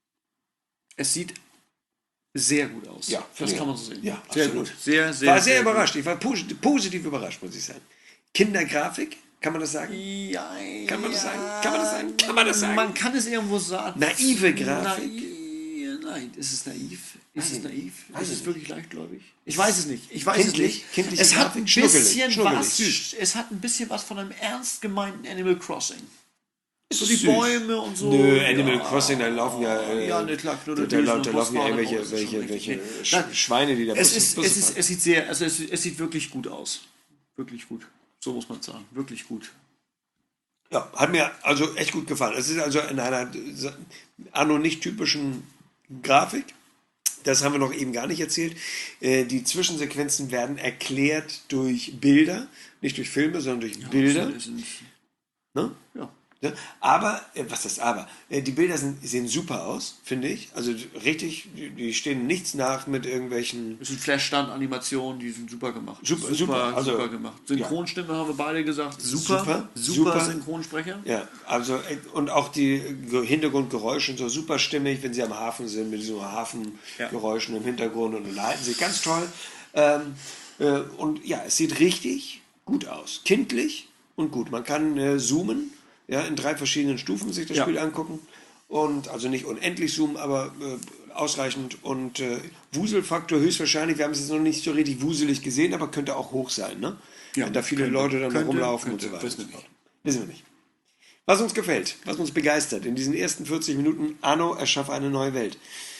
Es sieht sehr gut aus. Ja, das finde kann ich man so sehen. Ja, sehr absolut. gut. Sehr, sehr, War sehr, sehr überrascht. Ich war posit- positiv überrascht, muss ich sagen. Kindergrafik, kann man das sagen? Ja, Kann man das sagen? Kann man das sagen? Kann man das sagen? Man kann es irgendwo sagen. Naive Grafik? Naiv, nein, ist es naiv? Ist Weiß es ich naiv? nicht. Weiß Ist ich es wirklich leichtgläubig? Ich weiß es nicht. Ich weiß Kindlich? es nicht. Kindliche Es hat Grafik? ein Schnuckelig, bisschen schnuckelig, was. süß. Es hat ein bisschen was von einem ernst gemeinten Animal Crossing. So die süß. Bäume und so. Nö, Animal Ja. Crossing, da laufen ja, äh, Ja, ne, klar, da, da, Knuddeldüsen da, und da laufen ja Phosphate irgendwelche und so, ist schon welche, richtig. welche Nee. Sch Nein, Schweine, die da Es, Busse- ist, Busse es, ist, fahren. es sieht sehr, also es, es sieht wirklich gut aus. Wirklich gut. So muss man sagen. Wirklich gut. Ja, hat mir also echt gut gefallen. Es ist also in einer Anno nicht typischen Grafik. Das haben wir noch eben gar nicht erzählt. Äh, Die Zwischensequenzen werden erklärt durch Bilder, nicht durch Filme, sondern durch Bilder. Es sind, Ne? ja. Ja, aber, äh, was ist aber? Äh, Die Bilder sind, sehen super aus, finde ich. Also richtig, die, die stehen nichts nach mit irgendwelchen. Es sind Flash-Stand-Animationen, die sind super gemacht. Super, super, also, super gemacht. Synchronstimme haben wir beide gesagt. Super. Super, Super, super. Synchronsprecher. Ja, also äh, und auch die Ge- Hintergrundgeräusche und so super stimmig, wenn sie am Hafen sind, mit diesen Hafengeräuschen im Hintergrund und unterhalten sich ganz toll. Ähm, äh, und ja, es sieht richtig gut aus. Kindlich und gut. Man kann äh, zoomen, ja, in drei verschiedenen Stufen sich das Ja. Spiel angucken. Und also nicht unendlich zoomen, aber äh, ausreichend. Und äh, Wuselfaktor höchstwahrscheinlich, wir haben es jetzt noch nicht so richtig wuselig gesehen, aber könnte auch hoch sein, ne? Ja, Wenn da viele könnte, Leute dann könnte, rumlaufen könnte, und so weiter. wissen wir nicht. Wissen wir nicht. Was uns gefällt, was uns begeistert in diesen ersten vierzig Minuten, Anno erschaffe eine neue Welt.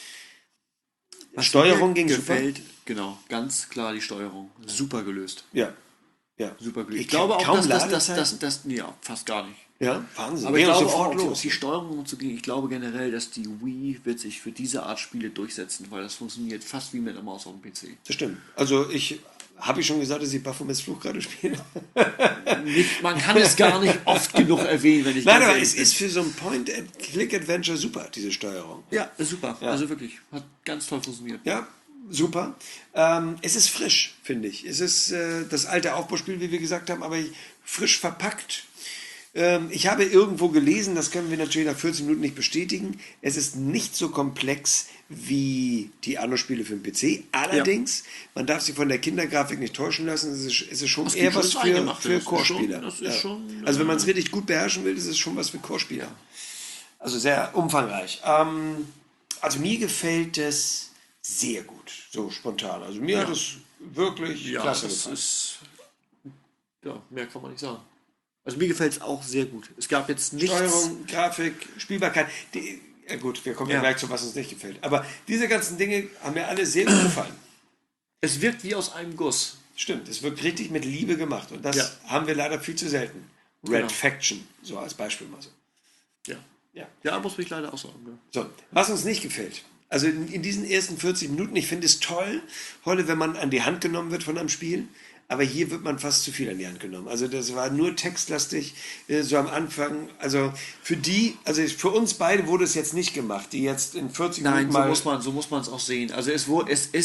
Was Steuerung mir ging super. gefällt, genau, ganz klar die Steuerung. Super gelöst. Ja. Ja. Super gelöst. Ich, Ich glaube auch, kaum dass das, das, Ladezeiten. das, das, ja, fast gar nicht. Ja, Wahnsinn. Aber ich Ging auch glaube sofort auch, los. auf die Steuerung zu gehen, ich glaube generell, dass die Wii wird sich für diese Art Spiele durchsetzen, weil das funktioniert fast wie mit der Maus auf dem P C. Das stimmt. Also ich habe ich schon gesagt, dass ich Baphomets Fluch gerade spiele. Nicht, man kann es gar nicht oft genug erwähnen, wenn ich Nein, ganz aber ehrlich es bin. ist für so ein Point-and-Click-Adventure super, diese Steuerung. Ja, ist super. Also wirklich, hat ganz toll funktioniert. Ja, super. Ähm, es ist frisch, finde ich. Es ist äh, das alte Aufbauspiel, wie wir gesagt haben, aber frisch verpackt. Ähm, ich habe irgendwo gelesen, das können wir natürlich nach vierzehn Minuten nicht bestätigen, es ist nicht so komplex wie die Anno-Spiele für den P C. Allerdings, man darf sich von der Kindergrafik nicht täuschen lassen, es ist, es ist schon Es eher gibt was schon für, Eingemachte, für das ist Chorspieler. schon- das ist Ja. schon, Also wenn man es äh, richtig gut beherrschen will, ist es schon was für Chorspieler. Also sehr umfangreich. Ähm, also mir gefällt es sehr gut, so spontan. Also mir hat es wirklich Ja, klasse das gefallen. ist. Ja, mehr kann man nicht sagen. Also mir gefällt es auch sehr gut. Es gab jetzt nichts. Steuerung, Grafik, Spielbarkeit. Die, ja gut, wir kommen ja Ja. gleich zu, was uns nicht gefällt. Aber diese ganzen Dinge haben mir alle sehr gut gefallen. Es wirkt wie aus einem Guss. Stimmt, es wird richtig mit Liebe gemacht. Und das Ja. haben wir leider viel zu selten. Red Genau. Faction, so als Beispiel mal so. Ja. Ja. Ja, muss mich leider auch sagen. Ja. So, was uns nicht gefällt. Also in, in diesen ersten vierzig Minuten, ich finde es toll, heute, wenn man an die Hand genommen wird von einem Spiel, aber hier wird man fast zu viel an die Hand genommen. Also das war nur textlastig, äh, so am Anfang. Also für die, also für uns beide wurde es jetzt nicht gemacht, die jetzt in vierzig Nein, Minuten so mal... muss man, so muss man es auch sehen. Also es wurde, es ist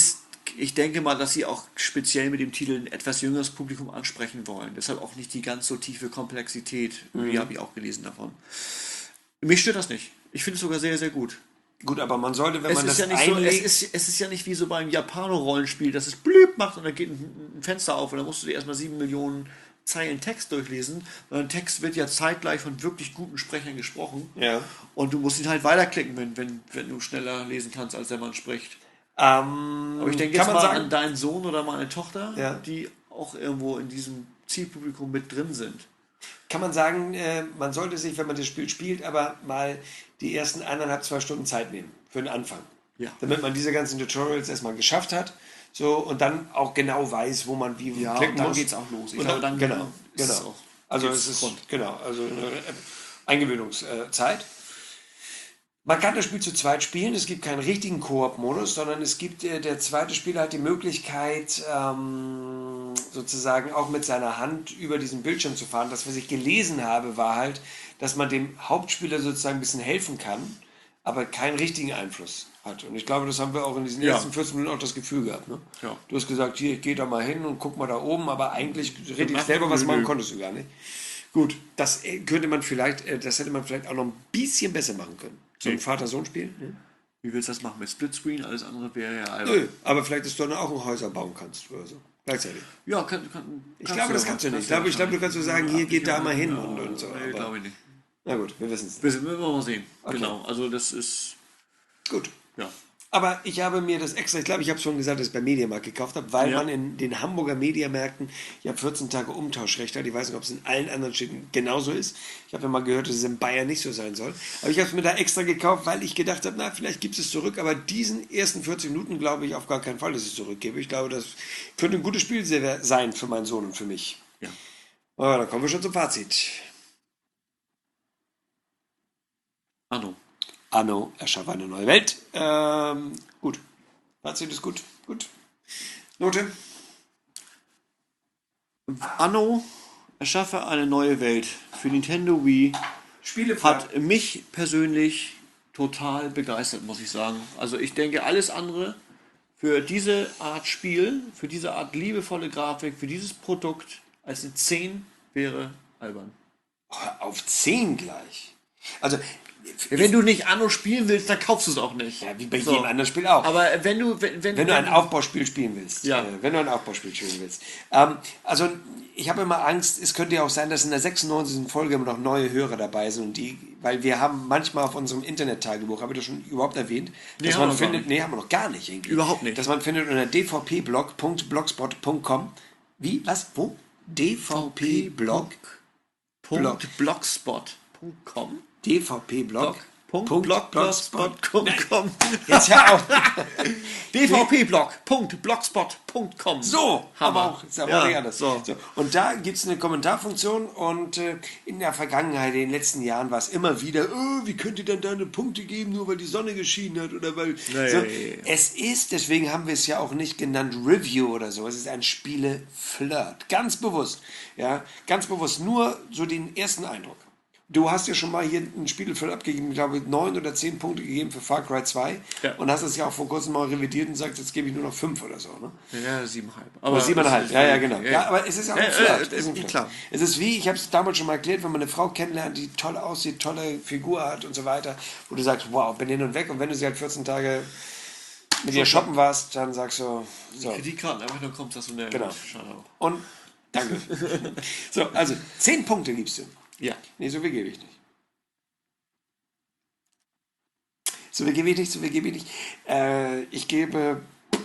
ich denke mal, dass sie auch speziell mit dem Titel ein etwas jüngeres Publikum ansprechen wollen. Deshalb auch nicht die ganz so tiefe Komplexität. Die habe ich auch gelesen davon. Mich stört das nicht. Ich finde es sogar sehr, sehr gut. Gut, aber man sollte, wenn Es man ist, das ja nicht so, es, einlegt... ist, es ist ja nicht wie so beim Japano-Rollenspiel, dass es blüb macht und dann geht ein, ein Fenster auf und dann musst du dir erstmal sieben Millionen Zeilen Text durchlesen. Und der Text wird ja zeitgleich von wirklich guten Sprechern gesprochen. Ja. Und du musst ihn halt weiterklicken, wenn, wenn, wenn du schneller lesen kannst, als der Mann spricht. Ähm, Aber ich denke kann jetzt man mal sagen, an deinen Sohn oder meine Tochter, Ja. die auch irgendwo in diesem Zielpublikum mit drin sind. kann man sagen, äh, man sollte sich, wenn man das Spiel spielt, aber mal die ersten eineinhalb, zwei Stunden Zeit nehmen für den Anfang. Ja. Damit man diese ganzen Tutorials erstmal geschafft hat. So, und dann auch genau weiß, wo man wie Ja, klicken und dann muss. geht's auch los. Ich Und glaube, dann, dann genau, ist es genau. auch- Also geht's es ist rund. genau, also eine Eingewöhnungszeit. Man kann das Spiel zu zweit spielen. Es gibt keinen richtigen Koop-Modus, sondern es gibt äh, der zweite Spieler hat die Möglichkeit, ähm, sozusagen auch mit seiner Hand über diesen Bildschirm zu fahren. Das, was ich gelesen habe, war halt, dass man dem Hauptspieler sozusagen ein bisschen helfen kann, aber keinen richtigen Einfluss hat. Und ich glaube, das haben wir auch in diesen Ja. ersten vierzehn Minuten auch das Gefühl gehabt. Ne? Ja. Du hast gesagt, hier, ich gehe da mal hin und guck mal da oben, aber eigentlich richtig mach- selber was nö, machen nö. konntest du gar nicht. Gut, das äh, könnte man vielleicht, äh, das hätte man vielleicht auch noch ein bisschen besser machen können. So ein Nee. Vater-Sohn-Spiel. Ne? Wie willst du das machen? Mit Splitscreen? Alles andere wäre ja albern. Nö, aber vielleicht, dass du dann auch ein Häuser bauen kannst oder so. Gleichzeitig. Ja, kann, kann, Ich glaube, das kannst du nicht. Ich glaube, ich glaube, du kannst so sagen, hier geht da mal hin und, und so. Nee, Aber, glaube ich nicht. na gut, wir wissen es. Wir, wir mal sehen. Okay. Genau, also das ist, Gut. ja. Aber ich habe mir das extra, ich glaube, ich habe es schon gesagt, dass ich es beim Mediamarkt gekauft habe, weil Ja. man in den Hamburger Mediamärkten, ich habe vierzehn Tage Umtauschrecht hat. Ich weiß nicht, ob es in allen anderen Städten genauso ist. Ich habe ja mal gehört, dass es in Bayern nicht so sein soll. Aber ich habe es mir da extra gekauft, weil ich gedacht habe, na, vielleicht gibt es zurück. Aber diesen ersten vierzig Minuten glaube ich auf gar keinen Fall, dass ich es zurückgebe. Ich glaube, das könnte ein gutes Spiel se- sein für meinen Sohn und für mich. Ja. Aber dann kommen wir schon zum Fazit. Anno. Anno, erschaffe eine neue Welt. Ähm, gut. Fazit ist gut. Gut. Note? Anno, erschaffe eine neue Welt. Für Nintendo Wii Spiele hat mich persönlich total begeistert, muss ich sagen. Also ich denke, alles andere für diese Art Spiel, für diese Art liebevolle Grafik, für dieses Produkt als eine zehn wäre albern. auf zehn gleich. Also, Wenn du nicht Anno spielen willst, dann kaufst du es auch nicht. ja, wie bei So. jedem anderen Spiel auch. Aber wenn du, wenn, wenn, wenn du ein Aufbauspiel spielen willst. Ja. Äh, wenn du ein Aufbauspiel spielen willst. Ähm, also, ich habe immer Angst, es könnte ja auch sein, dass in der sechsundneunzigsten Folge immer noch neue Hörer dabei sind. Und die, weil wir haben manchmal auf unserem Internet-Tagebuch, habe ich das schon überhaupt erwähnt, dass haben man wir gar findet, nicht. nee, haben wir noch gar nicht irgendwie. Überhaupt nicht. Dass man findet unter d v p blog punkt blogspot punkt com. Wie? Was? Wo? d v p blog Punkt blogspot Punkt com d v p blog Punkt blogspot Punkt com Jetzt ja auch. dvpblog Punkt blogspot Punkt com So, Hammer. aber auch, ist aber Ja, auch nicht anders. so. So. Und da gibt es eine Kommentarfunktion und äh, in der Vergangenheit, in den letzten Jahren war es immer wieder, oh, wie könnt ihr denn da eine Punkte geben, nur weil die Sonne geschienen hat oder weil... Nee. So. Es ist, deswegen haben wir es ja auch nicht genannt Review oder so, es ist ein Spiele-Flirt, ganz bewusst, ja, ganz bewusst, nur so den ersten Eindruck. Du hast ja schon mal hier ein Spielefeld abgegeben, ich glaube neun oder zehn Punkte gegeben für Far Cry zwei Ja. und hast es ja auch vor kurzem mal revidiert und sagst, jetzt gebe ich nur noch fünf oder so, ne? Ja, siebeneinhalb. Aber siebeneinhalb, ja, ja, genau. Ja, aber es ist ja auch ein Äh, Flirt. äh, Es ist ein äh, Flirt. klar. Es ist wie, ich habe es damals schon mal erklärt, wenn man eine Frau kennenlernt, die toll aussieht, tolle Figur hat und so weiter, wo du sagst, wow, bin hin und weg und wenn du sie halt vierzehn Tage mit ihr shoppen warst, dann sagst du, so. Kreditkarten einfach nur kommt, dass du eine Genau. Schade auch. Und, danke. So, also, zehn Punkte gibst du. Ja. Nee, so viel gebe ich nicht. So viel gebe ich nicht, so viel gebe ich nicht. Äh, ich gebe.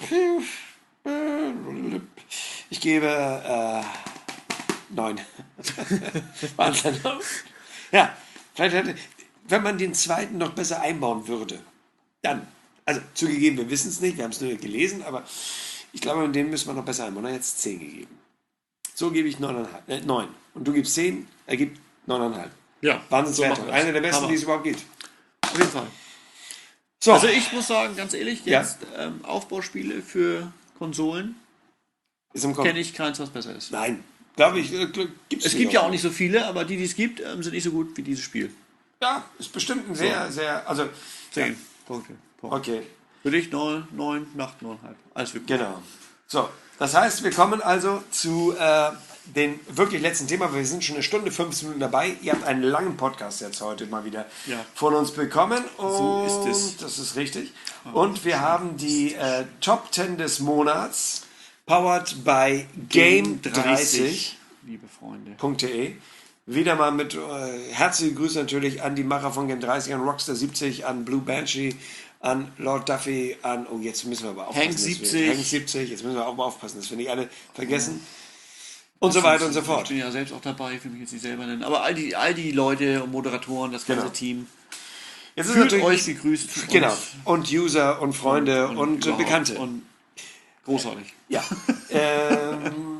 Ich gebe. Äh, neun. Wahnsinn. Ja, vielleicht hätte. Wenn man den zweiten noch besser einbauen würde, dann. Also, zugegeben, wir wissen es nicht, wir haben es nur gelesen, aber ich glaube, den müssen wir noch besser einbauen. Er hat jetzt zehn gegeben. So gebe ich neun Komma fünf. Äh, neun. Und du gibst zehn, er gibt neun Komma fünf. Ja. Wahnsinnswerte. So machen wir Einer der besten, Hammer. die es überhaupt gibt. Auf jeden Fall. So. Also ich muss sagen, ganz ehrlich, Ja. jetzt ähm, Aufbauspiele für Konsolen ist im Kopf. kenne ich keins, was besser ist. Nein, glaube ich, äh, gibt's Es gibt ja auch nicht so viele, aber die, die es gibt, ähm, sind nicht so gut wie dieses Spiel. Ja, ist bestimmt ein sehr, sehr, also, Zehn Punkte. Punkt. okay. Für dich neun, neun, Nacht, neuneinhalb. Alles für Genau. So, das heißt, wir kommen also zu äh, dem wirklich letzten Thema. Wir sind schon eine Stunde, fünfzehn Minuten dabei. Ihr habt einen langen Podcast jetzt heute mal wieder Ja. von uns bekommen. Und So ist es. Das ist richtig. Und wir haben die äh, Top zehn des Monats, powered by Game dreißig Liebe Freunde. punkt de. Wieder mal mit äh, herzliche Grüße natürlich an die Macher von Game dreißig, an Rockstar siebzig, an Blue Banshee, an Lord Duffy, an, oh jetzt müssen wir aber aufpassen. Hank dass wir- siebzig. Hank siebzig, jetzt müssen wir auch mal aufpassen, dass wir nicht alle vergessen. Und so weiter und so Ich fort. bin ja selbst auch dabei, ich will mich jetzt nicht selber nennen. Aber all die, all die Leute und Moderatoren, das ganze Genau. Team, Jetzt ist fühlt natürlich, euch gegrüßt. genau, und User und Freunde und, äh, überhaupt. Bekannte. Und großartig. Ja. ähm,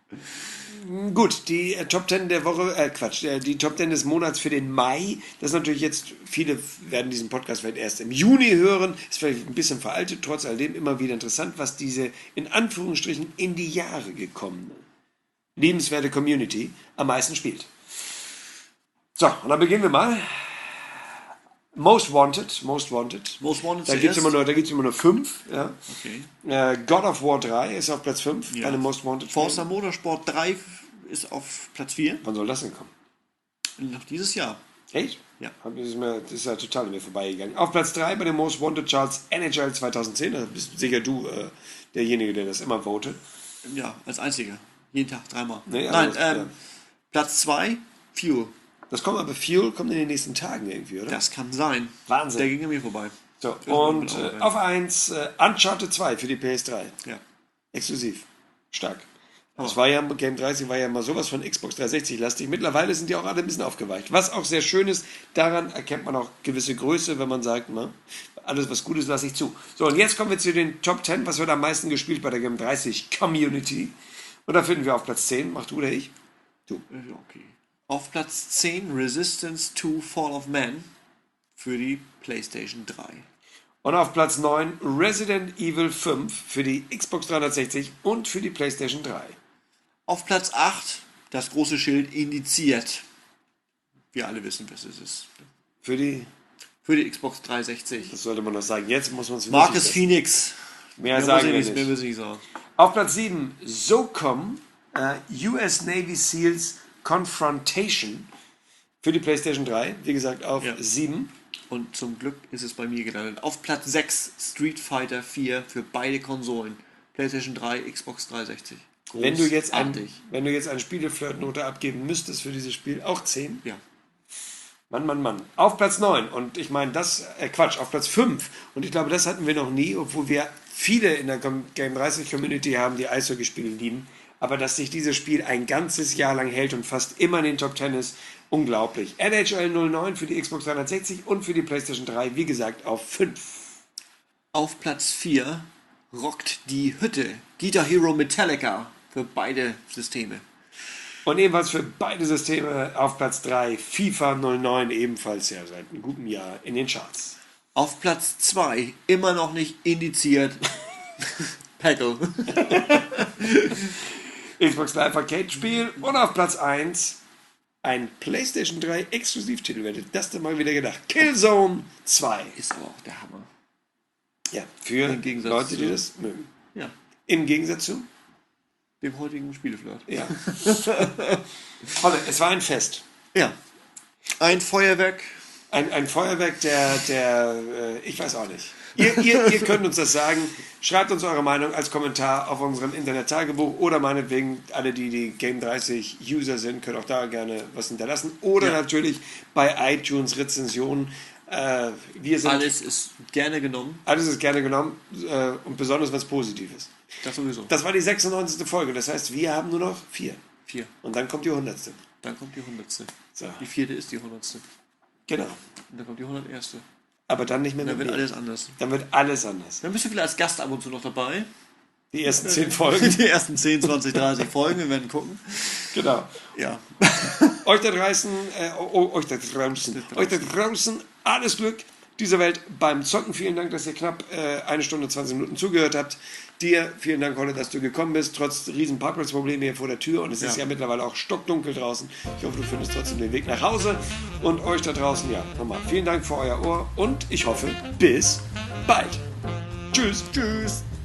gut, die äh, Top zehn der Woche, äh, Quatsch, äh, die Top zehn des Monats für den Mai. Das ist natürlich jetzt, viele werden diesen Podcast vielleicht erst im Juni hören. Ist vielleicht ein bisschen veraltet, trotz alledem immer wieder interessant, was diese in Anführungsstrichen in die Jahre gekommene liebenswerte Community am meisten spielt. So, und dann beginnen wir mal. Most Wanted, Most Wanted. Most Wanted Da gibt es zuerst. immer, nur- da gibt's immer nur fünf. Ja. Okay. Äh, God of War drei ist auf Platz fünf, Ja. keine Most Wanted. Forza Motorsport drei ist auf Platz vier. Wann soll das denn kommen? Noch dieses Jahr. Echt? Ja. Hab- Das ist, mir, das ist ja total an mir vorbeigegangen. Auf Platz drei bei den Most Wanted Charts N H L zweitausendzehn. Da bist sicher du äh, derjenige, der das immer votet. Ja, als einziger. Jeden Tag dreimal. Nee, Nein, aber- ähm, ja. Platz zwei, Fuel. Das kommt aber, Fuel kommt in den nächsten Tagen irgendwie, oder? Das kann sein. Wahnsinn. Der ging an mir vorbei. So, Das und muss man auch äh, erwähnen. auf eins äh, Uncharted zwei für die P S drei. Ja. Exklusiv. Stark. Das Aber- war ja, Game dreißig war ja mal sowas von Xbox dreihundertsechzig lastig. Mittlerweile sind die auch alle ein bisschen aufgeweicht. Was auch sehr schön ist, daran erkennt man auch gewisse Größe, wenn man sagt, na, alles was gut ist, lasse ich zu. So, und jetzt kommen wir zu den Top zehn, was wird am meisten gespielt bei der Game dreißig Community. Und da finden wir auf Platz zehn, mach du oder ich? Du. Äh, Okay. Auf Platz zehn Resistance to Fall of Man für die PlayStation drei. Und auf Platz neun Resident Evil fünf für die Xbox dreihundertsechzig und für die PlayStation drei. Auf Platz acht das große Schild indiziert. Wir alle wissen, was es ist. Für die, Für die Xbox dreihundertsechzig. das sollte man noch sagen, jetzt muss man es Marcus wissen. Phoenix. Mehr Mehr sagen wir muss ich nicht, mehr nicht. muss ich nicht sagen. Auf Platz sieben SOCOM, äh, U S Navy SEALs Confrontation für die PlayStation drei. Wie gesagt, auf Ja. sieben. Und zum Glück ist es bei mir gelandet. Auf Platz sechs Street Fighter vier für beide Konsolen. PlayStation drei, Xbox dreihundertsechzig. Wenn du, jetzt ein, Großartig. wenn du jetzt eine Spieleflirtnote abgeben müsstest für dieses Spiel, auch zehn. Ja. Mann, Mann, Mann. Auf Platz neun. Und ich meine, das, äh, Quatsch, auf Platz fünf. Und ich glaube, das hatten wir noch nie, obwohl wir viele in der Com- Game dreißig Community haben, die Eishockey-Spiele lieben. Aber dass sich dieses Spiel ein ganzes Jahr lang hält und fast immer in den Top Ten ist, unglaublich. N H L null neun für die Xbox dreihundertsechzig und für die PlayStation drei, wie gesagt, auf fünf. Auf Platz vier rockt die Hütte. Guitar Hero Metallica für beide Systeme. Und ebenfalls für beide Systeme auf Platz drei FIFA null neun, ebenfalls ja seit einem guten Jahr in den Charts. Auf Platz zwei immer noch nicht indiziert. Peggle. Xbox Live Arcade Spiel und auf Platz eins ein PlayStation drei Exklusivtitel. Wer hätte das denn mal wieder gedacht? Killzone zwei. Ist aber auch der Hammer. Ja, für Im Gegensatz Leute, die zu- das mögen. Ja. Im Gegensatz zu? Dem heutigen Spieleflirt. Ja. Holle, es war ein Fest. Ja. Ein Feuerwerk. Ein, ein Feuerwerk, der, der äh, ich weiß auch nicht. Ihr, ihr, ihr könnt uns das sagen. Schreibt uns eure Meinung als Kommentar auf unserem Internet-Tagebuch oder meinetwegen alle, die die Game dreißig User sind, können auch da gerne was hinterlassen. Oder Ja. natürlich bei iTunes Rezensionen. Äh, wir sind, Alles ist gerne genommen. alles ist gerne genommen äh, und besonders was Positives. Das sowieso. Das war die sechsundneunzigste Folge. Das heißt, wir haben nur noch vier. Vier. Und dann kommt die hundertste. Dann kommt die hundertste. So. Die vierte ist die hundertste. Genau. Und dann kommt die hunderterste. Aber dann nicht mehr Dann mit wird mir. alles anders. Dann wird alles anders. Dann bist du vielleicht als Gast ab und zu noch dabei. Die ersten zehn Folgen. Die ersten zehn, zwanzig, dreißig Folgen. Wir werden gucken. Genau. Ja. Euch da draußen, äh, oh, euch da draußen, euch da draußen, alles Glück dieser Welt beim Zocken. Vielen Dank, dass ihr knapp äh, eine Stunde, zwanzig Minuten zugehört habt. Dir, vielen Dank, Holle, dass du gekommen bist, trotz riesen Parkplatzprobleme hier vor der Tür. Und es ist Ja. ja mittlerweile auch stockdunkel draußen. Ich hoffe, du findest trotzdem den Weg nach Hause. Und euch da draußen, ja, nochmal vielen Dank für euer Ohr. Und ich hoffe, bis bald. Tschüss. Tschüss.